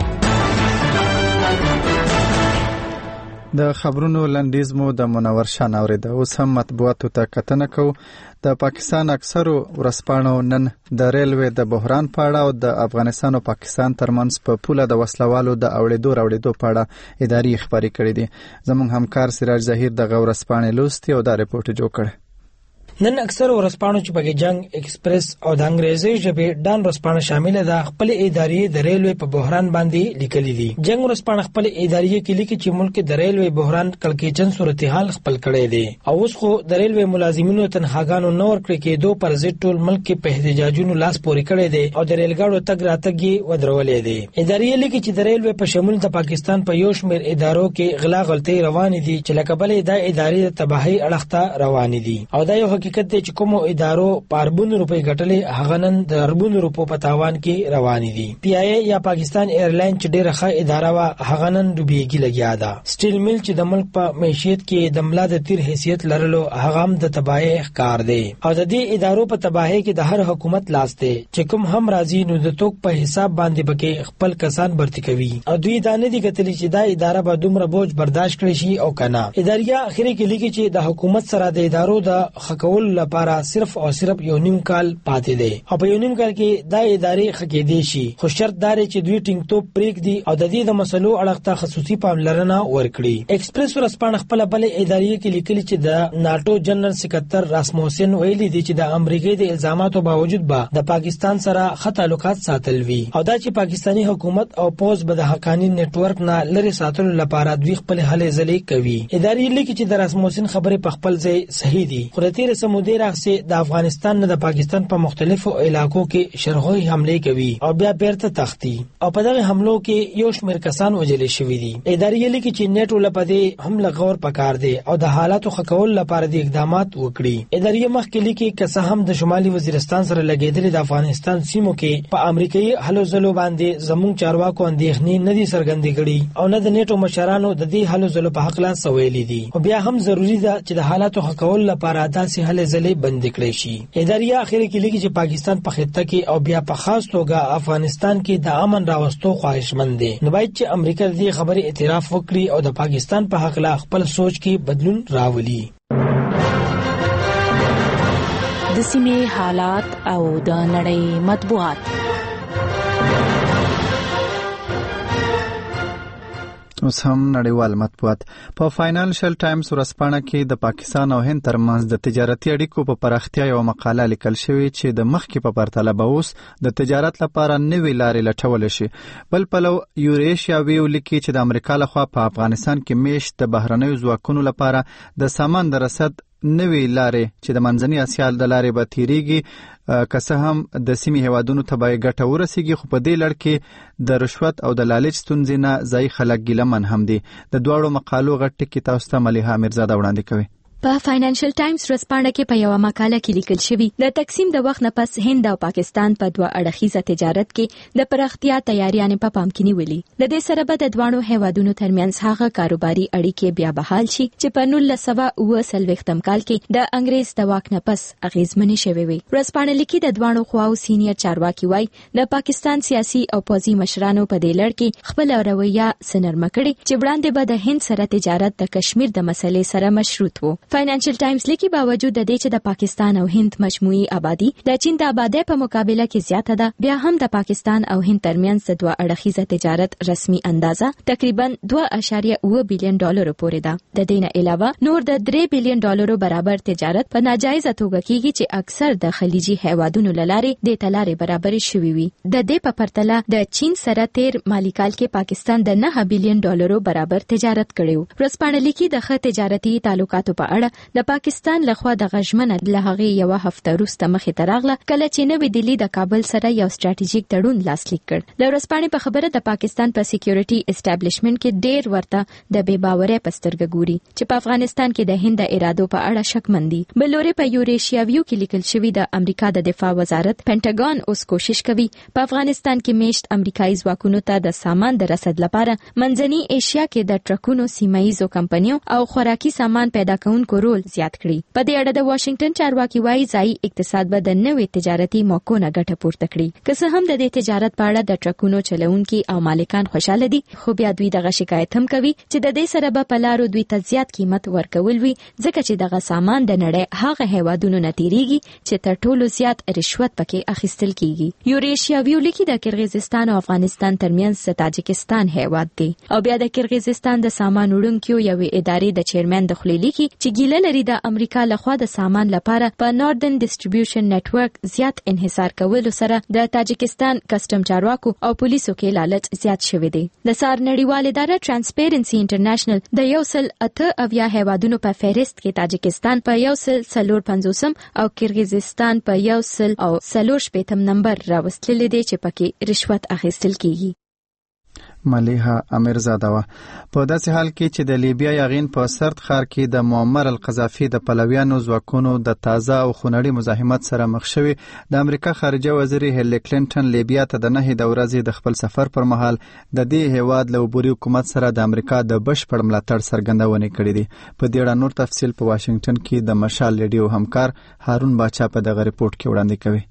د خبرونو لنډیز مو د منور شاه نوریده. اوس هم مطبوعاتو ته کتنه کوو. د پاکستان اکثرو ورځپاڼو نن د ریلوې د بحران په اړه او د افغانستان او پاکستان ترمنځ په پوله د وسلوالو د راوړېدو په اړه اداري خبرې کړې دي. زموږ همکار سراج ظهیر د ورځپاڼې لوستي او دا ریپورت جوړ کړ. نن اکثر ورځپاڼو چې پکې جنگ ایکسپریس او د انګریزي ژبې ډان ورځپاڼه شامل ده خپل ادارې د ریلوې په بحران باندې لیکلي دي. جنگ ورځپاڼه خپل ادارې کې لیکي چې ملک د ریلوې بحران کلکېچن صورتحال خپل کړی دی او اوس خو د ریلوې ملازمینو تنخواګانو نور کړی کېدو پر ضد ټول ملک کې په احتجاجونو لاس پورې کړی دی او د ریلګاډو تګ راتګ یې ودرولې دی. ادارې لیکي چې د ریلوې په شمول د پاکستان په یو شمېر ادارو کې غلا غلطۍ روان دي چې لکه بلې د ادارې د تباہي اړخ ته روان دي او دا یو حقیقت دی چې کوم ادارو پاربون روپۍ ګټلې هغه نن د اربون روپو په تاوان کې روان دي. پی آی یا پاکستان ایرلاین چې ډېره ښه اداره وه هغه نن ډوبېږي لګیا ده. سټیل میل چې د ملک په معیشت کې د ملا د تیر حیثیت لرلو هغه هم د تباہي ښکار دی او د دې ادارو په تباہي کې د هر حکومت لاس دی چې کوم هم راځي نو د توک په حساب باندې بکې خپل کسان برتی کوي او دوی دا نه دي کتلی چې دا اداره به دومره بوج برداشت کړي شي او کنه. اداریا اخري کې لیکي چې د حکومت سره د ادارو د خکول لپاره صرف او صرف یو نیم کال پاتې دی او په یو نیم کال کې دا ادارې خکې دي شي خو شرط دار چې دوی ټینګ توپ پریک دي او د دې د مسلو اړه ته خصوصي پاملرنه ورکړي. ایکسپریس ورځپاڼه خپل بل ادارې کې لیکلي چې د ناتو جنرال سکرټر راسموسن ویلي دي چې د امریکای د الزاماتو باوجود به د پاکستان سره ښه تعلقات ساتل وي او دا چې پاکستانی حکومت او پوز به د حقانی نت ورک نه لري ساتلو لپاره دوی خپل هلې ځلې کوي. ادارې لیکي چې د راسموسن خبره په خپل ځای صحیح دي خو د تیر سمودي راغسي د افغانستان نه د پاکستان په مختلفو علاقو کې شرغوي حمله کوي او بیا بیرته تختی او په دغه حملو کې یو شمېر کسان وژل شوي دي. ادارې لیکي چې نیټو لپاره هم لغور پکار دی او د حالاتو خکول لپاره د اقدامات وکړي. ادارې مخکې لیکي که څه هم د شمالي وزیرستان سره لګیدل د افغانستان سیمو کې په امریکایي هلو ځلو باندې زموږ چارواکو اندېښنې نه دي څرګندې کړي او نه د نیټو مشرانو د دې هلو ځلو په حق لا سویلي دي او بیا هم ضروری ده چې د حالاتو خکول لپاره داسې هلې ځلې بند کړي شي. ادارې اخر کې لیکي چې پاکستان په خطه کې او بیا په خاص توګه افغانستان کې د امن راوستو خواهشمند دي نو باید چې امریکا دې خبرې اعتراف وکړي او د پاکستان په حق لا خپل سوچ کې بدلون راولي. د سیمې حالات او د نړۍ مطبوعات. اوس هم نړیوال مطبوعات. په فاینانشل ټایمز ورځپاڼه کې د پاکستان او هند ترمنځ د تجارتي اړیکو په پراختیا یو مقاله لیکل شوې چې د مخکې په پرتله به اوس د تجارت لپاره نوې لارې لټول شي. بل پلو یوریشیا ویو لیکي چې د امریکا لخوا په افغانستان کې میشت د بهرنیو ځواکونو لپاره د سامان د رسد نوې لارې چې د منځني اسیا د لارې به تیریږي که څه هم د سیمې هیوادونو ته به ګټه ورسیږي خو په دې لړ کې د رشوت او د لالچ ستونزې نه ځایي خلک ګیلمن هم دي. د دواړو مقالو غټ ټکي تاسو ته ملیحه میرزاده وړاندې کوي. په فاینانشل ټایمز ورځپاڼه کې په یو مقاله کې لیکل شوی د تقسیم د وخت نه پس هند او پاکستان په دوه اړخیزه تجارت کې د پراختیا تیاریانې په پام کې نیولې. د دې سره به د دوانو هیوادونو ترمنځ هغه کاروباري اړیکې بیا بحال شي چې په 1940 کال کې د انګریز د واک نه پس اغیزمنې شوې وي. ورځپاڼه لیکي د دوانو خواو سینیئر چارواکي وایي د پاکستان سیاسي او پوځي مشرانو په دې لړ کې خپل رویه سنرمه کړې چې وړاندې به د هند سره تجارت د کشمیر د مسلې سره مشروط وو. فاینانشل ټایمز لیکي باوجود د دې چې د پاکستان او هند مجموعي آبادی د چین د آبادی په مقابله کې زیاته ده، بیا هم د پاکستان او هند ترمنځ د دوه اړخیزه تجارت رسمي اندازه تقریبا 2.8 بلین ډالر پورې ده. د دې نه علاوه نور د 3 بلین ډالر برابر تجارت په ناجایزه توګه کیږي چې اکثر د خلیجي هیوادونو لاره د تلارې برابر شوي وي. د دې په پرتله د چین سره تیر مالی کال کې پاکستان د 9 بلین ډالر برابر تجارت کړو. ورځپاڼه لیکي د ښه تجارتي تعلقاتو په اړه د پاکستان لخوا د غژمنه له هغه یو هفته وروسته مخې ته راغله کله چې نوې دلی د کابل سره یو ستراتیژیک تړون لاسلیک کړ. د ورځپاڼې په خبره د پاکستان په سکیورټي اسټابلیشمنت کې ډېر ورته د بے باورۍ په سترګه ګوري چې په افغانستان کې د هند د ارادو په اړه شکمن دي. بل لوري په یوریشیا ویو کې لیکل شوی د امریکا د دفاع وزارت پینټاګون اوس کوشش کوي په افغانستان کې میشت امریکایي ځواکونو ته د سامان د رسد لپاره منځنۍ ایشیا کې د ټرکونو سیمایي کمپنیو او خوراکي سامان پیدا کوونکو رول زیات کړي. په دې اړه د واشنگټن چارواکي وایي ځایي اقتصاد به د نوې تجارتي موقعو نه ګټه پورته کړي. که څه هم د دې تجارت په اړه د ټرکونو چلوونکي او مالکان خوشاله دي، خو بیا دوی دغه شکایت هم کوي چې د دې سره به په لارو دوی ته زیات قیمت ورکول وي ځکه چې دغه سامان د نړۍ هغه هیوادونو نه تیریږي چې تر ټولو زیات رشوت پکې اخیستل کیږي. یوریشیا ویو لیکي د کرغیزستان او افغانستان ترمنځ تاجکستان هیواد دی او بیا د کرغیزستان د سامان وړونکو یوې ادارې د چیرمن د خلیلی کې چې ګیله لري د امریکا لخوا د سامان لپاره په ناردن ډیسټریبیوشن نتورک زیات انحصار کولو سره د تاجکستان کسٹم چارواکو او پولیسو کې لالچ زیات شوی دی. د سار نړیوال اداره ترانسپیرنسي انټرنیشنل د 108 هیوادونو په فهرست کې تاجکستان په 150 او کرغیزستان په 140 نمبر راوستل دي چې پکې رشوت اخیستل کیږي. ملیحه امیرزاده وا په داسې حال کې چې د لیبیا یاغین په سرد ښار کې د معمر القذافي د پلویانو ځواکونو د تازه او خونړي مزاحمت سره مخ شوي، د امریکا خارجه وزیر هیلری کلینټن لیبیا ته د 9 ورځې د خپل سفر پر مهال د دې هیواد له عبوري حکومت سره د امریکا د بشپړ ملاتړ څرګندونه کړې دي. په دې اړه نور تفصیل په واشنگټن کې د مشال ریډیو همکار هارون باچا په دغه ریپورت کې وړاندې کوي.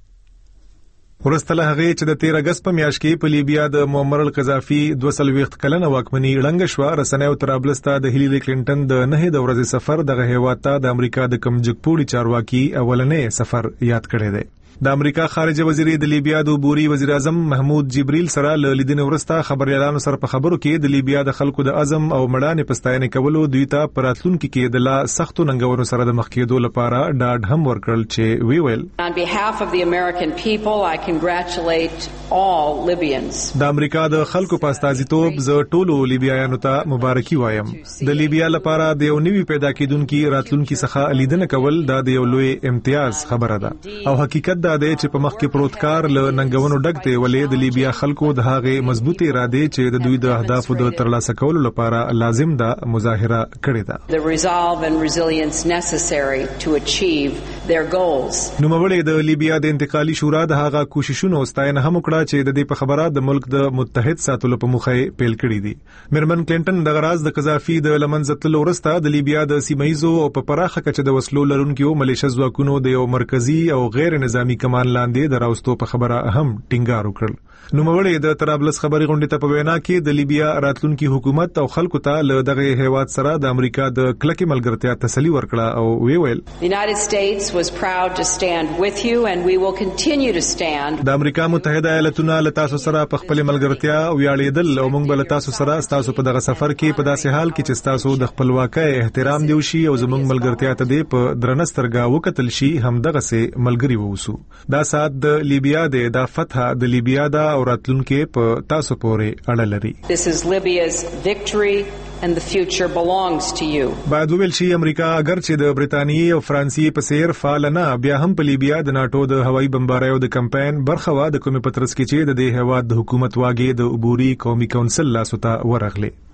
ورستله هغه چې د 13 اگست په میاشت کې په لیبیا د معمر القذافي 240 کلنه واکمنۍ ړنګ شو، رسنیو طرابلس ته د هیلری کلینټن د 9 ورځې سفر دغه هیواد ته د امریکا د کمجګپوړي چارواکي اولنې سفر یاد کړی دی. د امریکا خارجه وزیر د لیبیا د عبوري وزیر اعظم محمود جبريل سره له لیدنې وروسته خبريالانو سره په خبرو کې د لیبیا د خلکو د عزم او مړانې په ستاینه کولو دوی ته پراتلونکو کې د لا سختو ننګونو سره د مخ کېدو لپاره ډاډ هم ورکړل چې وی ویل On behalf of the American people I congratulate all Libyans. د امریکا د خلکو په استازیتوب زه ټولو لیبیایانو ته مبارکي وایم. د لیبیا لپاره د یو نوي پیدا کېدونکو راتلونکو څخه لیدنه کول د یو لوی امتیاز خبره ده او حقیقت دا دی چې په مخ کې پروت کار له ننګونو ډک دی، ولې د لیبیا خلکو د هغه مضبوطی اراده چې د دوی د اهدافو د ترلاسه کولو لپاره لازم ده مظاهره کړې ده. The resolve and resilience necessary to achieve their goals. نوموړي د لیبیا د انتقالي شورا د هغه کوششونو ستاینه هم وکړه چې د دې په خبره د ملک د متحد ساتلو په مخه پیل کړی دي. میرمن کلینټن د غراز د قذافي د لمنځه تللو وروسته د لیبیا د سیمایزو او په پراخه کچه د وسلو لرونکو ملیشه ځواکونو د یو مرکزی او غیر نظامی کمان لاندې د راوستو په خبره هم ټینګار وکړ. نوموړي د طرابلس خبري غونډې ته په وینا کې د لیبیا راتلونکي حکومت او خلکو ته له دغه هیواد سره د امریکا د کلکې ملګرتیا تسلی ورکړه او وی ویل The United States was proud to stand with you and we will continue to stand. د امریکا متحده ایالاتونو له تاسو سره په خپل ملګرتیا ویاړېدل او موږ به تاسو سره تاسو په دغه سفر کې په داسې حال کې چې تاسو د خپلواکۍ احترام دی شي او زموږ ملګرتیا ته دی په درنسترګه وکتل شي هم دغه سه ملګری ووسو. دا سات د لیبیا د فتح د لیبیا د او راتلونکو په تاسو پورې اړه لري. This is Libya's victory and the future belongs to you. بعد ویل شي امریکا اگر چې د برتانیې او فرانسې په سیر فعال نه بیا هم په لیبیا د ناتو د هوایي بمباریو د کمپاین برخه وا د کومې پترس کې چې د هیواد د حکومت واګې د عبوري قومي کونسل لاسو ته ورغله.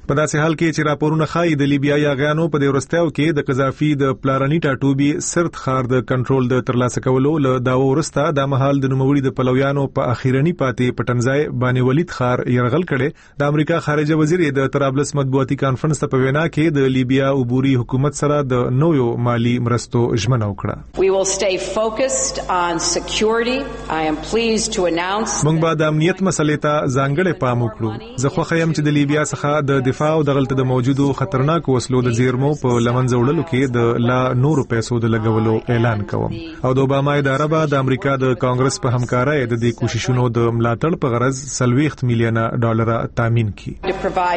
په داسې حال کې چې راپورونه ښایي د لیبیا یاغیانو په دې وروستیو کې د قذافي د پلارني ټاټوبي سرت ښار د کنټرول د ترلاسه کولو له داوا وروسته د مهال د نوموړي د پلویانو په اخیرنی پاتې پټنځای بانی ولید ښار يرغل کړي. د امریکا خارجه وزیر د طرابلس مطبوعاتي کانفرنس ته په وینا کې د لیبیا عبوري حکومت سره د نویو مالی مرستو ژمنه وکړه. We will stay focused on security. I am pleased to announce موږ به د امنیت مسلې ته ځانګړی پام وکړو. زه خوښ یم چې د لیبیا څخه د دفاع او دغلت د موجودو خطرناک وسلو د زیرمو په لمنځه وړلو کې د لا نورو پیسو د لګولو اعلان کوم او د اوباما اداره به د امریکا د کانګرس په همکارۍ د دې کوششونو د ملاتړ په غرض $40 میلیون تامین کړي.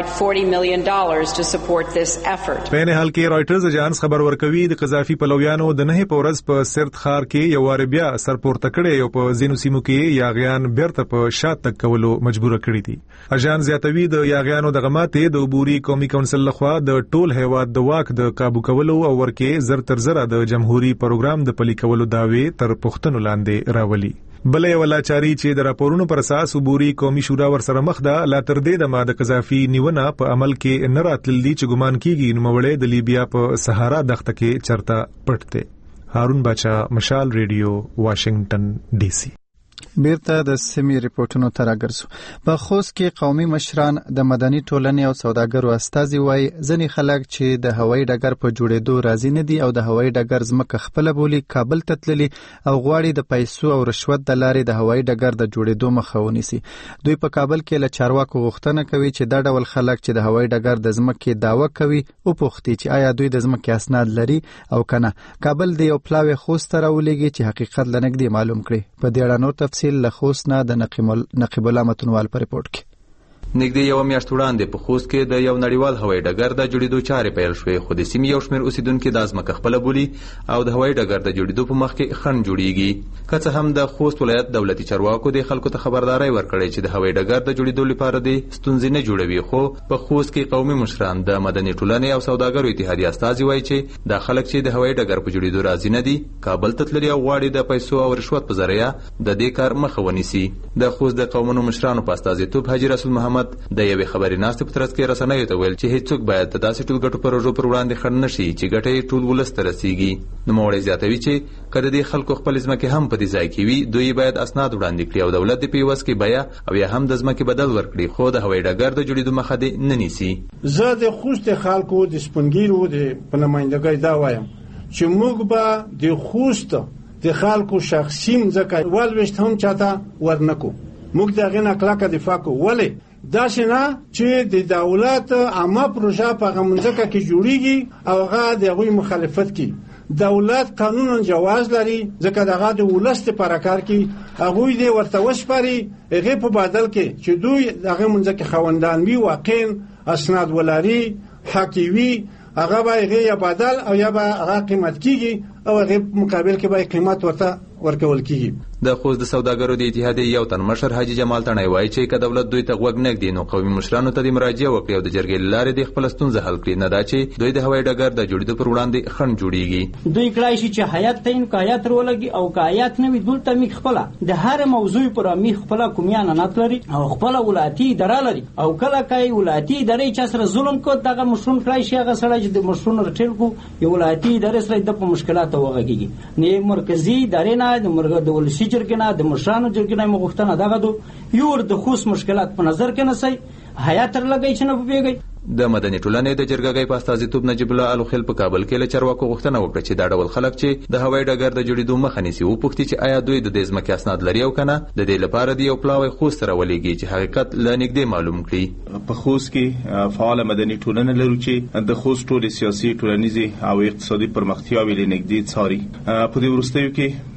په نه حال کې رائټرز اژانس خبر ورکوي د قذافي پلویانو د نه په ورځ په سرت ښار کې یو وار بیا سرپورته کړي او په زینو سیمو کې یاغیان بیرته په شات تک کولو مجبور کړي دي. اژانس زیاتوي د یاغیانو د غماته د عبوري قومي کونسل لخوا د ټول هیواد د واک د قابو کولو او ورکه زر تر زره د جمهوریت پروګرام د پلي کولو داوی تر پښتنو لاندې راولي. بلې ولاچاري چې د راپورونو پر اساس عبوري قومي شورا ورسره مخ ده لا تر دې د ماده قذافي نیونه په عمل کې نه راتلل دي چې ګمان کیږي نو مړې د لیبیا په صحرا دښته کې چرته پټ دي. هارون باچا، مشال ریډیو، واشنگټن ډي سي. بیرته د سیمې ریپورتونو ته راګرځو. په خوست کې قومي مشران د مدني ټولنې او سوداګرو استازي وایي ځینې خلک چې د هوایي ډګر په جوړېدو راضي نه دي او د هوایي ډګر ځمکه خپله بولي کابل ته تللي او غواړي د پیسو او رشوت د لارې د هوایي ډګر د جوړېدو مخه ونیسي. دوی په کابل کې له چارواکو غوښتنه کوي چې دا ډول خلک چې د هوایي ډګر د ځمکې دعوه کوي وپوښتي چې آیا دوی د ځمکې اسناد لري او کنه. کابل د یو پلاوی خوست ته راولېږي چې حقیقت لنګدي معلوم کړي. په دې اړه نور تفصیل له خوست نه د نقیب الله متنوال په ریپورت کې. نږدې یو میاشت وړاندې په خوست کې د یو نړیوال هوایي ډګر د جوړېدو چارې پیل شوې، خو د سیمې یو شمېر اوسیدونکو د ځمکه خپله بولي او د هوایي ډګر د جوړېدو په مخ کې خنډ جوړېږي. که څه هم د خوست ولایت دولتي چارواکو د خلکو ته خبرداري ورکړې چې د هوایي ډګر د جوړېدو لپاره د ستونزې نه جوړوي، خو په خوست کې قومي مشران د مدني ټولنې او سوداګرو اتحادیې استازي وایي چې د خلک چې د هوایي ډګر په جوړېدو راضي نه دي کابل ته تللي او غواړي د پیسو او رشوت په ذریعه د دې کار مخه ونیسي. د خوست د قومونو مشرانو په استازیتوب حاجی رسول محمد د یوې خبري ناشته په ترڅ کې رسنیو ته ویل چې هیڅوک باید د داسې ټول ګټو پروژو پر وړاندې خنډ نشي چې ګټې ټول ولس ته رسیږي. نو موري زیاتوي چې کله د خلکو خپل ځمکه هم په دې ځای کې وي دوی باید اسناد وړاندې کړي او دولت د پیوس کې بیا او یا هم د ځمکې بدل ورکړي، خو د هوایي ډګر د جوړېدو مخه دې نه نیسي. زه د خوست خلکو د سپنګیرو د پنامندګۍ دا وایم چې موږ به د خوست د خلکو شخصي ځکه ولوشت هم چاته ورنکو. موږ دغه نه کلکه دفاع کوو. ولې دا شنه چې د دولت عامه پروژه په غمنځکه کې جوړیږي او هغه د غوي مخالفت کوي. دولت قانونا جواز لري ځکه دغه د ولست پر کار کې هغه دې ورته وسپاري هغه په بدل کې چې دوی دغه منځکه خوندان وي واقعا اسناد ولري حقيوي هغه به هغه یا بدل او یا به هغه قیمت کیږي او هغه مقابل کې به قیمت ورته ورکول کیږي. د خوست د سوداګرو د اتحادیې یو تن مشر حاجی جمال تڼۍ وایي چې که دولت دوی ته غوږ نږدي نو قومي مشرانو ته د مراجعه وکړي او د جرګې لارې د خپل ستونزه حل کړي، نه دا چې دوی د هوایي ډګر د جوړېدو پر وړاندې خنډ جوړیږي. دوی کړای شي چې حیات تعین کایات ولګي او کایات نه وي دلته می خپل د هر موضوع پر می خپل کومیان نه تلري او خپل ولایتي اداره لري او کله کای ولایتي اداره چې سره ظلم کو دغه مشرون کړای شي هغه سره چې د مشرون رټل کو یو ولایتي اداره سره د مشکلات وغږیږي. نه مرکزی اداره نه د مرګ د ولسی جرګې نه د مشرانو جرګې نه مغوښتنه دغه دو یو د خوست مشکلات په نظر کې نه سي حیات تر لګی چې نه پوهیږي. د مدني ټولنې د جرګګۍ په استازیتوب نجیب الله الخیل په کابل کې له چارواکو غوښتنه وکړه چې دا ډول خلک چې د هوایي ډګر د جوړېدو مخه نیسي وپوښتي چې آیا دوی د دې ځمکې اسناد لري او کنه د دې لپاره دی یو پلاوی خوست سره ولېږي چې حقیقت له نږدې معلوم کړي. په خوست کې فعال مدني ټولنه لرو چې د خوست ټول سیاسي ټولنیزي او اقتصادي پرمختیاوې له نږدې څاري. په دې وروستیو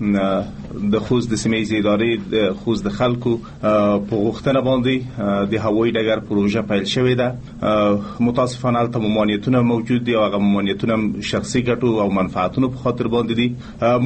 کې د خوست د سیمې ادارې د خوست د خلکو په غوښتنه باندې د هوایي ډګر پروژه پیل شوې ده. متاسفانه البته ممانعتونه موجود دي او هغه ممانعتونه شخصي ګټو او منفعتونو په خاطر باندې دي.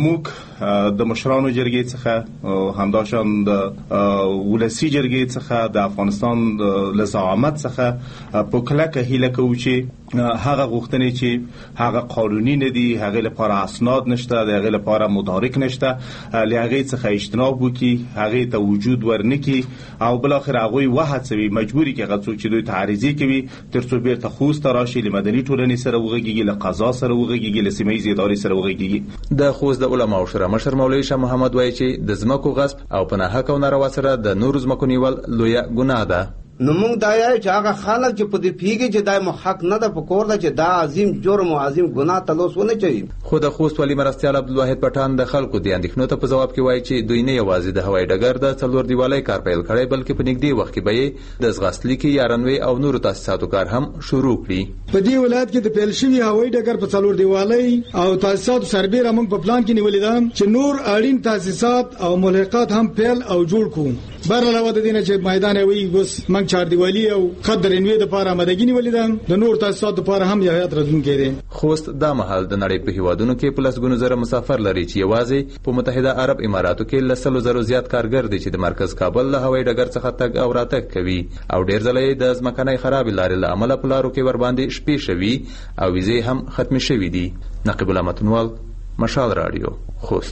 موږ د مشرانو جرګې څخه همداشان د ولسی جرګې څخه د افغانستان له زعامت څخه په کلکه هیله کوو چې هغه غوښتنې چې هغه قانوني نه دي، هغه لپاره اسناد نشته، هغه لپاره مدارک نشته، د هغه څخه اجتناب وکړي، هغه ته وجود ورنکړي او بل اخر هغه وهڅوي مجبوري کې هغه څوک چې دوی تعریضي کوي ترڅو بیرته خوست راشي، له مدني ټولنې سره وغږیږي، له قضا سره وغږیږي، له سیمه ییزې ادارې سره وغږیږي. د خوست د علماو شورا مشر مولوي شاه محمد وایي چې د ځمکو غصب او پناه او ناروا سره د نورو ځمکو نیول لویه ګناه ده. نو موږ دا یې چې هغه خلک چې په دې پیږي چې دا محق نه ده، په کور ده چې دا عظیم جرم او عظیم ګناه ته لوس ونه چوي. خو د خوست والي مرستیال عبدالواحد پټان د خلکو د اندېښنو ته په جواب کې وایي چې دوی نه یوازې د هوایي ډګر د څلور دیوالۍ کار پیل کړی، بلکې په نږدې وخت کې به یې د ځغاستلیکي، یارنوي او نورو تاسیساتو کار هم شروع کړي. په دې ولایت کې د پیل شوي هوایي ډګر په څلور دیوالۍ او تاسیساتو سربېره موږ په پلان کې نیولې ده چې نور اړین تاسیسات او ملحقات هم پیل او جوړ کړو. بهر علاوه د دې نه چې میدان وي اوس موږ چار دیوالي او خدر انوي د لپاره آمادګي نیولې ده، د نور تاسیساتو لپاره هم یاد راتلونکی دی. خوست دا مهال د نړۍ په هیوادونو کې په لسګونو زره مسافر لري چې یوازې په متحده عرب اماراتو کې له 100,000 زیات کارګر دي چې د مرکز کابل له هوایي ډګر څخه تګ او راتګ کوي او ډېر ځله د ځمکنۍ خرابې لارې له امله په لارو کې ورباندې شپې شوي او ویزې هم ختمې شوي دي. نقیب الله متنوال، مشال رادیو، خوست.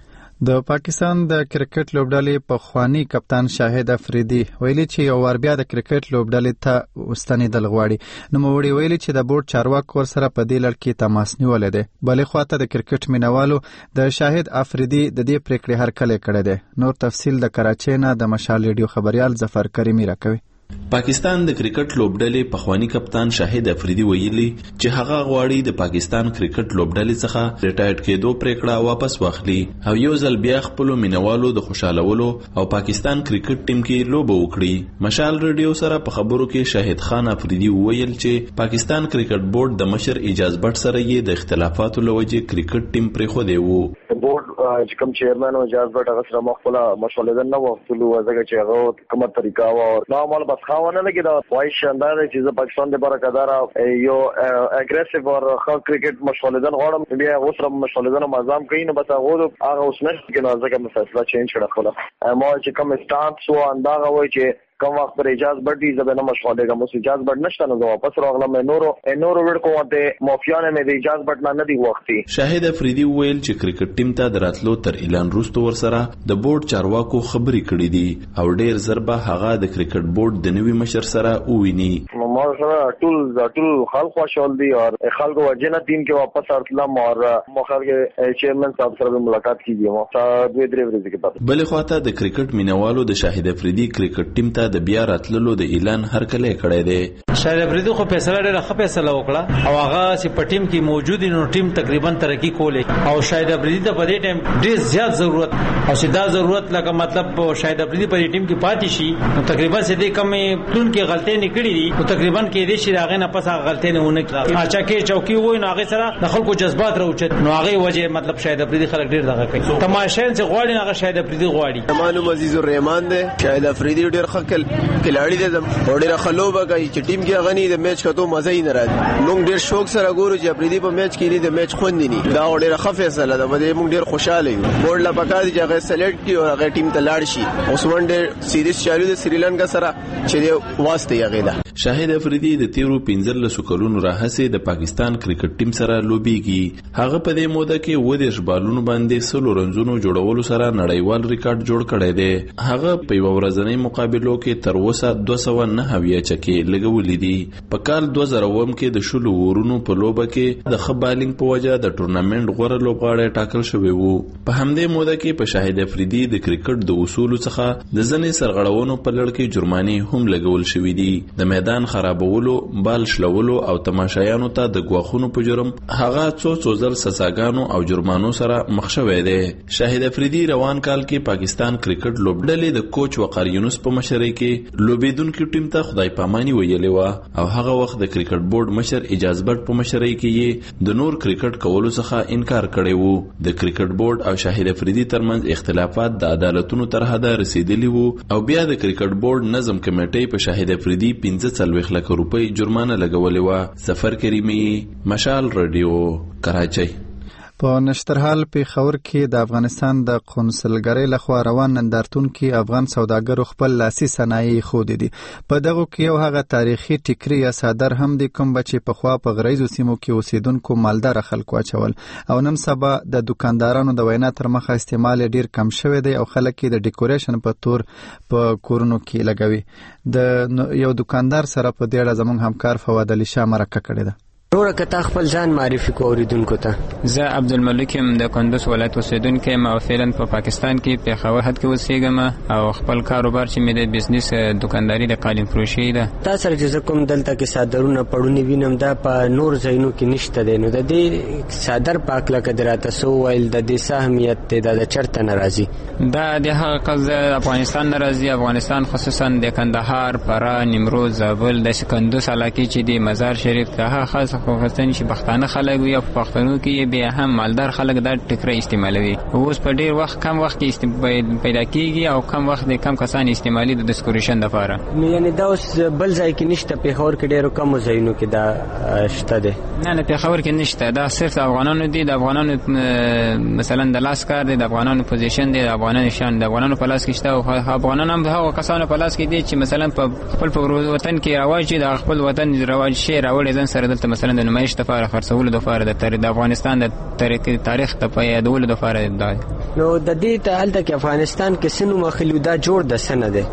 د پاکستان د کرکټ لوبډلې پخوانی کپتان شاهد افریدي ویلي چې یو ور بیا د کرکټ لوبډلې ته وستنېدل غواړي. نوموړي ویلي چې د بورډ چارواکو سره په دې لړ کې تماس نیولې ده. بلې خواته د کرکټ مینوالو د شاهد افریدي د دې پریکړې هرکلی کړی دی. نور تفصیل د کراچۍ نه د مشال ریډیو خبريال ظفر کریمي راکوي. پاکستان د کرکټ لوبډلې پخوانی کپتان شاهد افریدي ویلي چې هغه غواړي د پاکستان کرکټ لوبډلې څخه ریټایرډ کېدو پریکړه واپس واخلي او یو ځل بیا خپل مینوالو د خوشالولو او پاکستان کرکټ ټیم کې لوبه وکړي. مشال ریډیو سره په خبرو کې شاهد خان افریدي ویل چې پاکستان کرکټ بورډ د مشر اجازه بټ سره یې د اختلافاتو لوجه کرکټ ټیم پرې خو دی وو. بورډ چې کوم چیرمن او اجازه بټ هغه سره مخفله مشولې نه وختلو ځکه چې هغه کومه طریقه و او نو بس خاونه لګي دا وایي شاندار چې د پاکستان د برکدار یو اګریسیو او ښه کرکټ مشولېدل غواړم بیا اوس هم مشولېدل مازام کوي نو بس هغه اوس نه کې ځکه فیصله چینج کړه خپل ما چې کوم سٹانس و اندازه وایي چې کوم وخت پر اجازه بډی زبنه مشوالېګه مو اجازه بډ نشته نو واپس راغلم نورو ور کوته مافیانه مې د اجازه بډ نه دی وختي. شاهد افریدي ویل چې کرکټ ټیم ته دراتلو تر اعلان وروسته ورسره د بورډ چارواکو خبرې کړې دي او ډېر ضربه هغه د کرکټ بورډ د نوي مشر سره وویني. ما سره ټول خلک خوشحال دي او خلکو وجنه ټیم کې واپس ارتلم او مخالګ چیرمن صاحب سره ملاقات کیږي ما تا دوه درې ورځې کې پاتې. بل خواته د کرکټ مینوالو د شاهد افریدي کرکټ ټیم ته د بیا راتللو د اعلان هرکلی کړی دی. شاهد افریدي خو فیصله ډېره ښه فیصله وکړه او هغه چې په ټیم کې موجود نو ټیم تقریبا ترقی کولې او شاهد افریدي ته په دې ټیم ډېر زیات ضرورت او سیدا ضرورت لکه مطلب شاهد افریدي په دې ټیم کې پاتې شي نو تقریبا سیدې کمې پلون کې غلطۍ نه کړې دي او تقریبا کې دې شي راغې نه پس هغه غلطۍ نه ونه کړه اچھا کې چوکي وای نو هغه سره د خلکو جذبات راوچت نو هغه وجه مطلب شاهد افریدي خلک ډېر دغه کوي تماشین چې غواړي هغه شاهد افریدي غواړي. مانو عزیز الرحمن دی شاهد افریدي ډېر ښه کلاړي دی او ډېر خلوبه کوي چې ټیم کې غني د میچ کتو مزه یې نه راځي. موږ ډېر شوق سره ګورو چې افریدي په میچ کې د میچ خوند دي دا ډېر ښه فیصله ده بده موږ ډېر خوشاله یو. بورډ لا پکا دي چې هغه سلیکټ کړي او هغه ټیم ته لاړ شي. اوس ونډه سیریز چالو د سریلانکا سره چې واسطه یې غیدا. شاهد افریدي د تیرو 15 کلونو راهسه د پاکستان کرکټ ټیم سره لوبيږي. هغه په دې موده کې ودیش بالونو باندې سلو رنزونو جوړولو سره نړیوال ریکارډ جوړ کړی دی. هغه په یو ورځنی مقابلو کې تر اوسه 209 چکه لګولې دي. په کال 2000 کې د شلو ورونو په لوبه کې د خبالینګ په وجه د ټورنمنت غوړه لوبغاړی ټاکل شوی وو. په همدې موده کې په شاهد افریدي د کرکټ د اصولو څخه د ځنې سرغړونو په لړ کې جرمانې هم لګول شوې دي. د میدان خرابولو، بال شلولو او تماشایانو ته د غواخونو په جرم هغه څو ځل سزاګانو او جرمانو سره مخ شوی دی. شاهد افریدي روان کال کې پاکستان کرکټ لوبډلې د کوچ وقار یونس په مشرۍ کې لوبیدونکو ټیم ته خدای پاماني ویلې و او هغه وخت د کرکټ بورډ مشر اجازه بټ په مشرۍ کې د نور کرکټ کولو څخه انکار کړی وو. د کرکټ بورډ او شاهد افریدي ترمنځ اختلافات د عدالتونو تر حده رسیدلی وو او بیا د کرکټ بورډ نظم کمیټې په شاهد افریدي 15 لک روپۍ جرمانه لګولې و. سفر کریمي، مشال رادیو، کراچۍ. په نشترحال پیښور کې د افغانستان د قونسلګرۍ لخوا روان نندارتون کې افغان سوداګرو خپل لاسي صنایع ښودې دي. په دغه کې یو هغه تاریخي ټیکري یا څادر هم دی کوم چې پخوا په غریزو سیمو کې اوسیدونکو مالدار خلکو اچول او نن سبا د دکاندارانو د وینا تر مخه استعمال ډیر کم شوی دی او خلک د ډیکوریشن په تور په کورونو کې لګوي. د یو دکاندار سره په دې اړه زموږ همکار فواد علي شاه مرکه کړې ده. نور کته خپل ځان معرفي کوریدونکو ته. زه عبدالملک یم د کندوز ولایت اوسیدونکی یم او فعلا په پاکستان کې پیښور حد کې اوسېږم او خپل کاروبار چې مې د بزنس دکانداري د قالین فروشي ده. تاسو سره چې کوم دلته کې صادرونه پړونی وینم دا په نور ځایونو کې نشته دی نو د دې صادر پاک لکه دراته سو ویل د دې سهمیت د چرته ناراضي دا د هغه قز افغانستان ناراضي. افغانستان خصوصا د کندهار، فراه، نیمروز، زابل د کندوز علاقې چې د مزار شریف ته خاص خصوصا چې پښتانه خلک وي او پښتنو کې بیا هم مالدار خلک دا ټیکري استعمالوي. اوس په ډیر وخت کم وخت کې پیدا کیږي او کم وخت د کم کسان استعمالي د ډیسکوریشن لپاره. یعنی دا اوس بل ځای کې نشته، پیښور کې ډیرو کم ځایونو کې دا شته دی. نه پیښور کې نشته، دا صرف افغانانو دي. د افغانانو مثلا د لاس کار دی، د افغانانو پوزیشن دی، د افغانانو شان د افغانانو په لاس کې شته او افغانان هم هغه کسانو په لاس کې دي چې مثلا په خپل وطن کې رواج دي، د خپل وطن رواج شي راوړي ځن سره دلته مثلا د نمایش لپاره خرڅولو لپاره د افغانستان د تاریخ ته په یادولو لپاره دی. نو د دې ته هلته کې افغانستان کې سنو مخلو دا جوړ د سنه دی.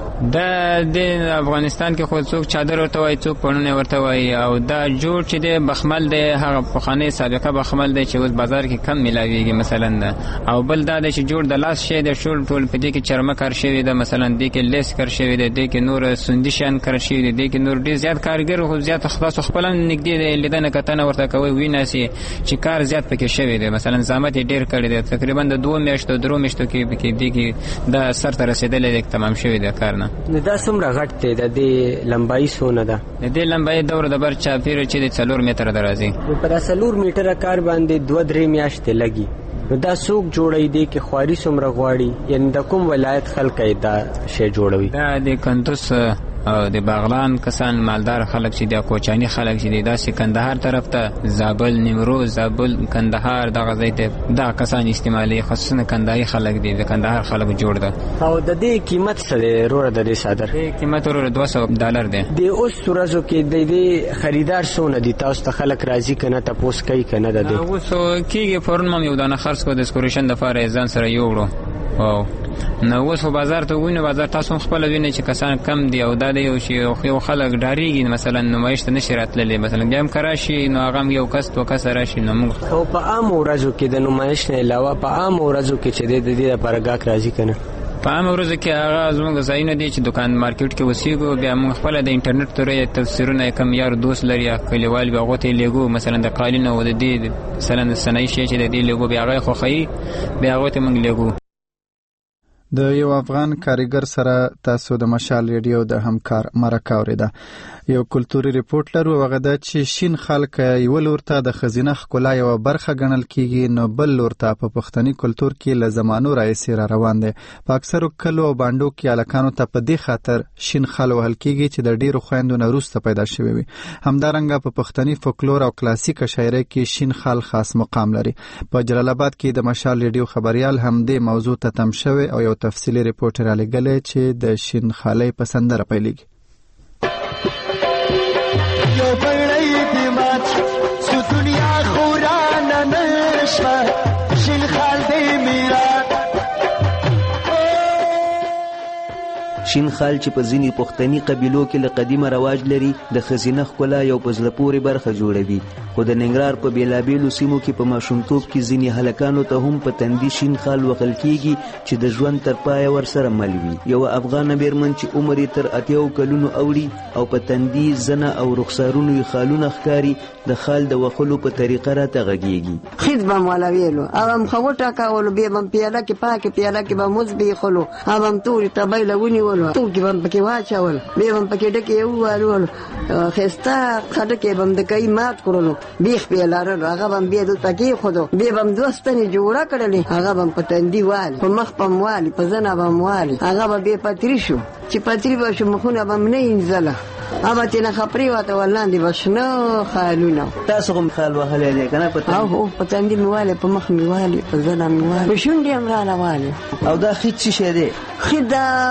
د افغانستان کې خو څوک چادر ورته وایي، څوک پړونه ورته وایي او دا جوړ چې دی بخمل دی، هغه پخوانی سابقه بخمل دی چې اوس بازار کې کم ملاویږي مثلا ده. او بل دا چې جوړ د لاس شی د شول ټول په دې کې چرمه کار شوی ده، مثلا دې کې لیس کار شوی ده، دې کې نور سندشان کار شوی ده، دې کې نور ډیر زیات کارګر خو زیات خلاص خپل نږدې لیدنه کتنه ورته کوي ویناسي چې کار زیات پکې شوی دی. مثلا زحمت ډیر کړی دی، تقریبا د 2 میاشتو 3 میاشتو کې دې دا سر ته رسیدلې تمام شوی دی کار نه. دا څومره غټ دی؟ د دې لمبای سونه ده؟ د دې لمبای دور د بر چاپیره چې د 4 متره درازي. په 4 میټره کار باندې 2-3 میاشتې لګي. نو دا څوک جوړی دی کې خواري څومره غواړي؟ یعنی د کوم ولایت خلک دا شی جوړوي؟ دا د کندوز او د باغلان کسان مالدار خلک چې د کوچانی خلک چې د کندهار طرف ته زابل، نیمروز، زابل، کندهار د غزې ته دا کسان استعمالي، خصوصا کندهاري خلک دي، د کندهار خلک جوړ ده. او د دې قیمت څه دی روره د دې صادر؟ قیمت روره $200 دی. د اوس ورځو کې د دې خریدار څونه دي؟ تاسو ته خلک راضي کنه تاسو کوي کنه د دې؟ اوس کېږي فورن مم یو دانه خرڅ کو د سکوریشن د فار ځان سره یوړو. او نو اوس بازار ته ویني، بازار تاسو خپل ویني چې کسان کم دي او دا یو شی خو خلک ډاریږي مثلا نمایش ته نشي راتللی، مثلا ګیم کراشي نو هغه یو کس تو کس راشي. نو موږ خو په عام ورځو کې د نمایش نه علاوه په عام ورځو کې چې د دې لپاره ګاک راځي کنه په عام ورځو کې هغه زموږ ځایونه دي چې دکان مارکیټ کې وسیګو، بیا موږ خپل د انټرنیټ تورې تفسیرونه کم یار دوست لري کلیوال بیا غوته لګو مثلا د قالین او د دې مثلا سنای شي چې د دې لګو بیا هغه خو خي بیا غوته موږ لګو. د یو افغان کاریګر سره تاسو د مشال ریډیو د همکار مرکه اوریده. یو کلتوري ریپورت لرو هغه د چې شین خلک یو لورته د خزینه ښکلا یو برخه ګڼل کیږي، نو بل لورته په پښتني کلتور کې له زمانو راځي را روان دي. په اکثرو کلو او باندو کې الکانو ته په دې خاطر شین خل وهل کیږي چې د ډیرو خويندو نه روسته پیدا شوی وي. همدارنګه په پښتني فولکلور او کلاسیک شاعرۍ کې شین خل خاص مقام لري. په جلال آباد کې د مشال ریډیو خبريال هم دې موضوع ته تم شوی او یو تفصیلی ریپورت را لګلې چې د شین خالي په سندره پیلېږي. یو بړی دی مات سو دنیا خورانه نشوه شین خال دی میرات. شین خال چې په ځینې پښتني قبیلو کې له قدیمه رواج لري د خزینه ښکلا یو په زړه پورې برخه جوړوي، خو د ننګرهار په بیلابیلو سیمو کې په ماشومتوب کې ځینې هلکانو ته هم په تندي شین خال وهل کیږي چې د ژوند تر پایه ورسره مل وي. یو افغان میرمن چې عمر یې تر 80 کلونو اوړي او په تندي زنه او رخسارونو یې خالونه ښکاري، د خال د وهلو په طریقه راته غږیږي. خدمه مولا ویلو اوم خوټه کاولو به بم پیاله کې پاکه پیاله کې به موز به خلو اوم توري تبای لونی ولو تو کې بم پکې واچول به بم پکې ډکه یو والو خستا خټه کې بم د کای مات کړلو بیخ پیلاره هغه بم به د پکې خودو به بم دوستنی جوړه کړلې هغه بم پتندي وال په مخ په موالي په زنه بم موالي هغه به پتری شو چې پتری به شو مخونه بم نه انځله اما تینا خپری وته ولاندې بشنو خالونه. تاسو هم خال وهلې دي کنه پته؟ او په تندې میواله، په مخ میواله، په ځنه میواله، په شونډې هم رااله واله. او دا خید څه شه دی؟ خید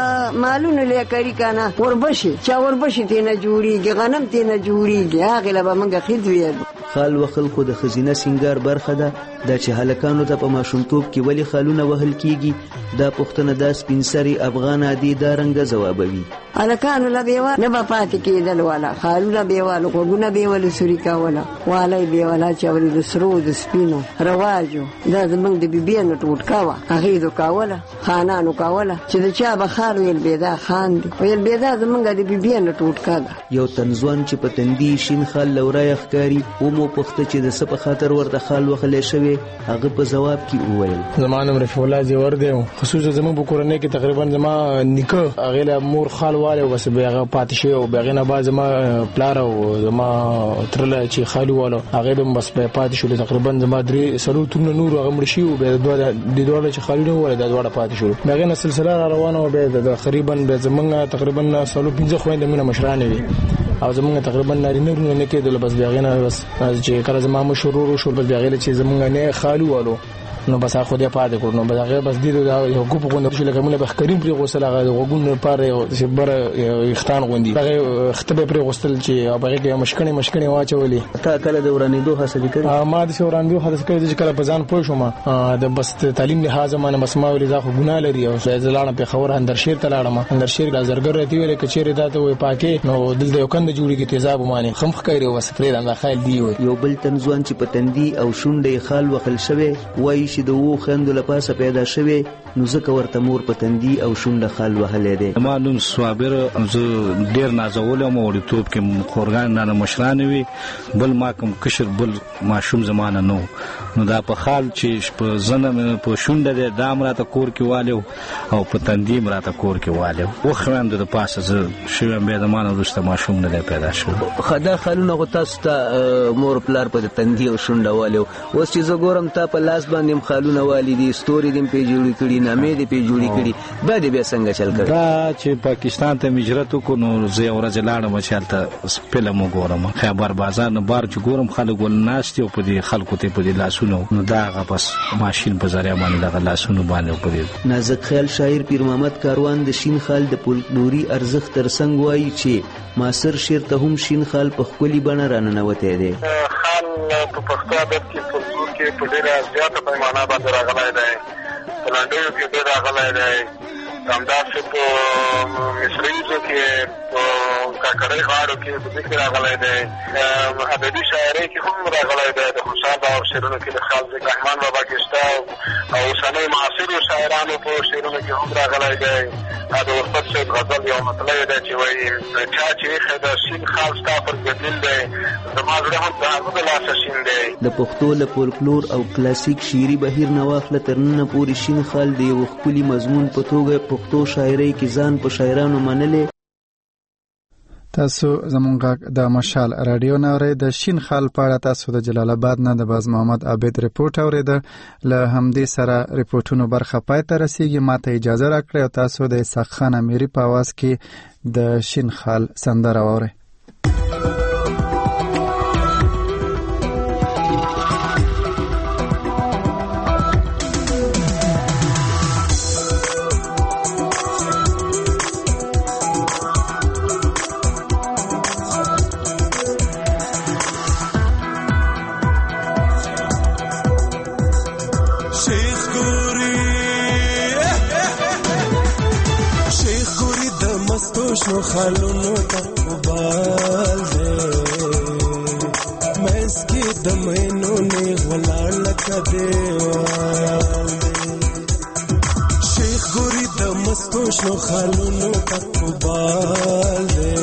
مالونه لیکري کنه وربشي، چا وربشي تینا جوړیږي، غنم تینا جوړیږي، هغه لا به موږ خید ویل. خال وهل خو د خزینه سنگار برخه ده. دا چې هلکانو ته په ماشومتوب کې ولی خالونه وهل کیږي، دا پوښتنه د سپینسري افغان عادي دا رنګ ځوابوي. هلکانو لا بیوا نه به پاتې کېدل، والا خالونه بیوالو، غوږونه بیولې سوري کوله، والی بیولا چولې د سرو د سپینو رواجو. دا زموږ د بیبیانو ټوټکا وه، هغې دو کوله، خانانو کوله، چې د چا به خال ویل بېدا خان دی، ویل بېدا زموږ د بیبیانو ټوټکا ده. یو تنځوان چې په تندي شین خال لورای ښکاري ومو پوښته چې د څه په خاطر ورته خال وهلی شوی، هغه په جواب کې وویل زما نوم رفیع الله زیور دی. خصوصا زموږ په کورنۍ کې تقریبا زما نیکه هغې له مور خال والی، بس بیا هغه پاتې شوی او بیا هغې نه بعد زما پلار او زما تره چې خال وواله هغې به بس بیا پاتې شولې. تقریبا زما درې څلور ترونه نور هغه مړه شوي، بیا د دواړه چې خالونه وواله دا دواړه پاتې شولو. بیا هغې نه سلسله را روانه وه. بیا تقریبا بیا زموږ تقریبا څلور پنځه خویندې مونږ مشرانې وي او زمونږ تقریبا نارینه ورونه نه کېدل. بس بیا هغې نه بس چې کله زما مشر ورور شول، بس بیا هغې چې زمونږ نه خال ووالو نو بس هغه خو دې پاتې کړو. نو بس هغې بس دې یو ګوپ غوندې شو، لکه مونږ به ښکریم پرې غوستل، هغه د غوږونو لپاره چې بره ویښتان غوندي هغې ښته به یې پرې غوستل چې او په هغې کې مشکڼې واچولې. تا کله د ورانېدو هڅه دې کړې؟ ما داسې ورانېدو هڅه کړې ده چې کله په ځان پوه شوم د بس تعلیم لحاظه باندې بس ما ویلې دا خو ګناه لري او زه لاړم پېښور اندرشیر ته لاړم. اندرشیر د زرګر راته ویلې که چېرې دا ته وایي پاکې نو دلته یو کنده جوړېږي تیزاب باندې ښه ښکاري او بس پرېږدم دا خیال دی. یو بل تنځوان چې په تندي او شونډه یې خال وهل شوی وایي چې د اوو خویندو له پاسه پیدا شوی، نو ځکه ورته مور په تندي او شونډه خال وهلی دی. زما نوم صابر، زه ډېر نازولی وم. وړیتوب کې خورګانې رانه مشرانې وي، بل ما کوم کشر بل ماشوم زما نه نه و. نو دا په خال چې په زنه په شونډه دی دا م راته کور کې والی او په تندي م راته کور کې والی. اووه خویندو د پاسه زه شوی یم، بیا د ما نه وروسته ماشوم نه دی پیدا شوی. دا خالونه خو تاسو ته مور پلار په تندي او شونډه والی. اوس چې زه ګورم تا په لاس باندې م خالونه والی دي، ستوري دې م پې جوړې کړي، نامې دې پې جوړې کړي، دا دې بیا څنګه چل کړی؟ دا چې پاکستان ته هجرت وکړو نو زه یو ورځ لاړم چې هلته فلم وګورم، خیبر بازار نه بار چې ګورم خلک ول ناست دي او په دې خلکو ته په دې لاسونو، نو دا هغه بس ماشین په ذریعه باندې دغه لاسونو باندې په دې. نازک خیال شاعر پیر محمد کاروان د شین خال د فولکلوري ارزښت ترڅنګ وایي چې معاصر شعر ته هم شین خال په ښکلي بڼه راننوتی دی. خال په پښتو ادب کې فولکلور کې په ډېره زیاته پیمانه باندې راغلی دی، په لنډیو کې ډېر راغلی دی، همداسې په مصریزو کې په کاکړۍ غاړو کې په دې کې راغلی دی، ادبي شاعرۍ کې هم راغلی دی. د خوشحال بابا شعرونو کې د خال ذکر رحمان بابا کې شته او اوسنۍ معاصرو شاعرانو په شعرونو کې هم راغلی دی. د استاد صاحب غزل یو مطلب دی چې وایي چا چې ایښی د شین خال ستا پر ګدیل دی، زما زړه هم د هغه د لاسه شین دی. د پښتو له فولکلور او کلاسیک شعري بهیر نه واخله تر ننه پورې شین خال د یو ښکلي مضمون په توګه پښتو شاعرۍ کې ځان په شاعرانو منلی. تاسو زمونږ د مشال رادیو نه اورئ. د شین خال په اړه تاسو د جلال آباد نه د باز محمد عابد ریپورت اورېده. له همدې سره ریپورتونو برخه پای ته رسیږي. ماته اجازه راکړئ او تاسو د اسحاق خان امیري په اواز کې د شین خال سندره واورئ. شو خالونو ته وبال دے مېس کې د مینو نه ولاړ لکه دیوال شیخ ګوري د مستو شو خالونو ته وبال دے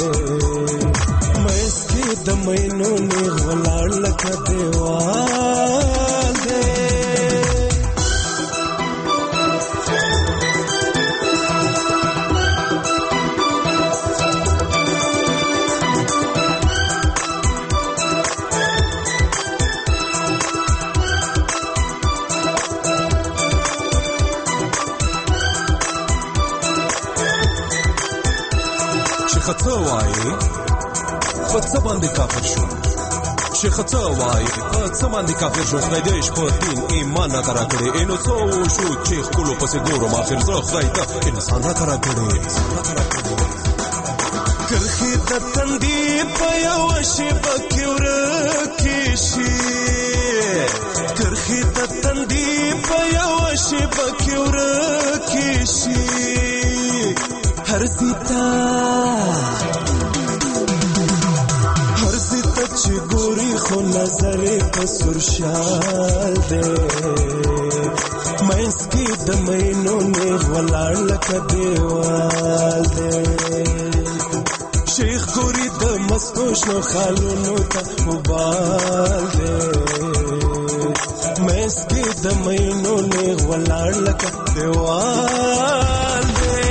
مېس کې د مینو نه ولاړ لکه دیوال دے خطوة وایي په څه باندې کافر شو شیخ څه وایي په څه باندې کافر شو خدای دې په دین ایمان نه کرا کړي انو څو شو چې خپل پسې ګورم اخر زه خدای ته انسان نه کرا کړي کرخي د تندې په یو شی پکې ورکی شي کرخي د تندې په یو شی پکې ورکی شي هر سیتا چې ګوري خو نظر په سرشال دی مینس کې د مینو نه ولاړ لکه دیوال دی شیخ ګوري د مستو شنو خالونو ته موبال دی مینس کې د مینو نه ولاړ لکه دیوال دی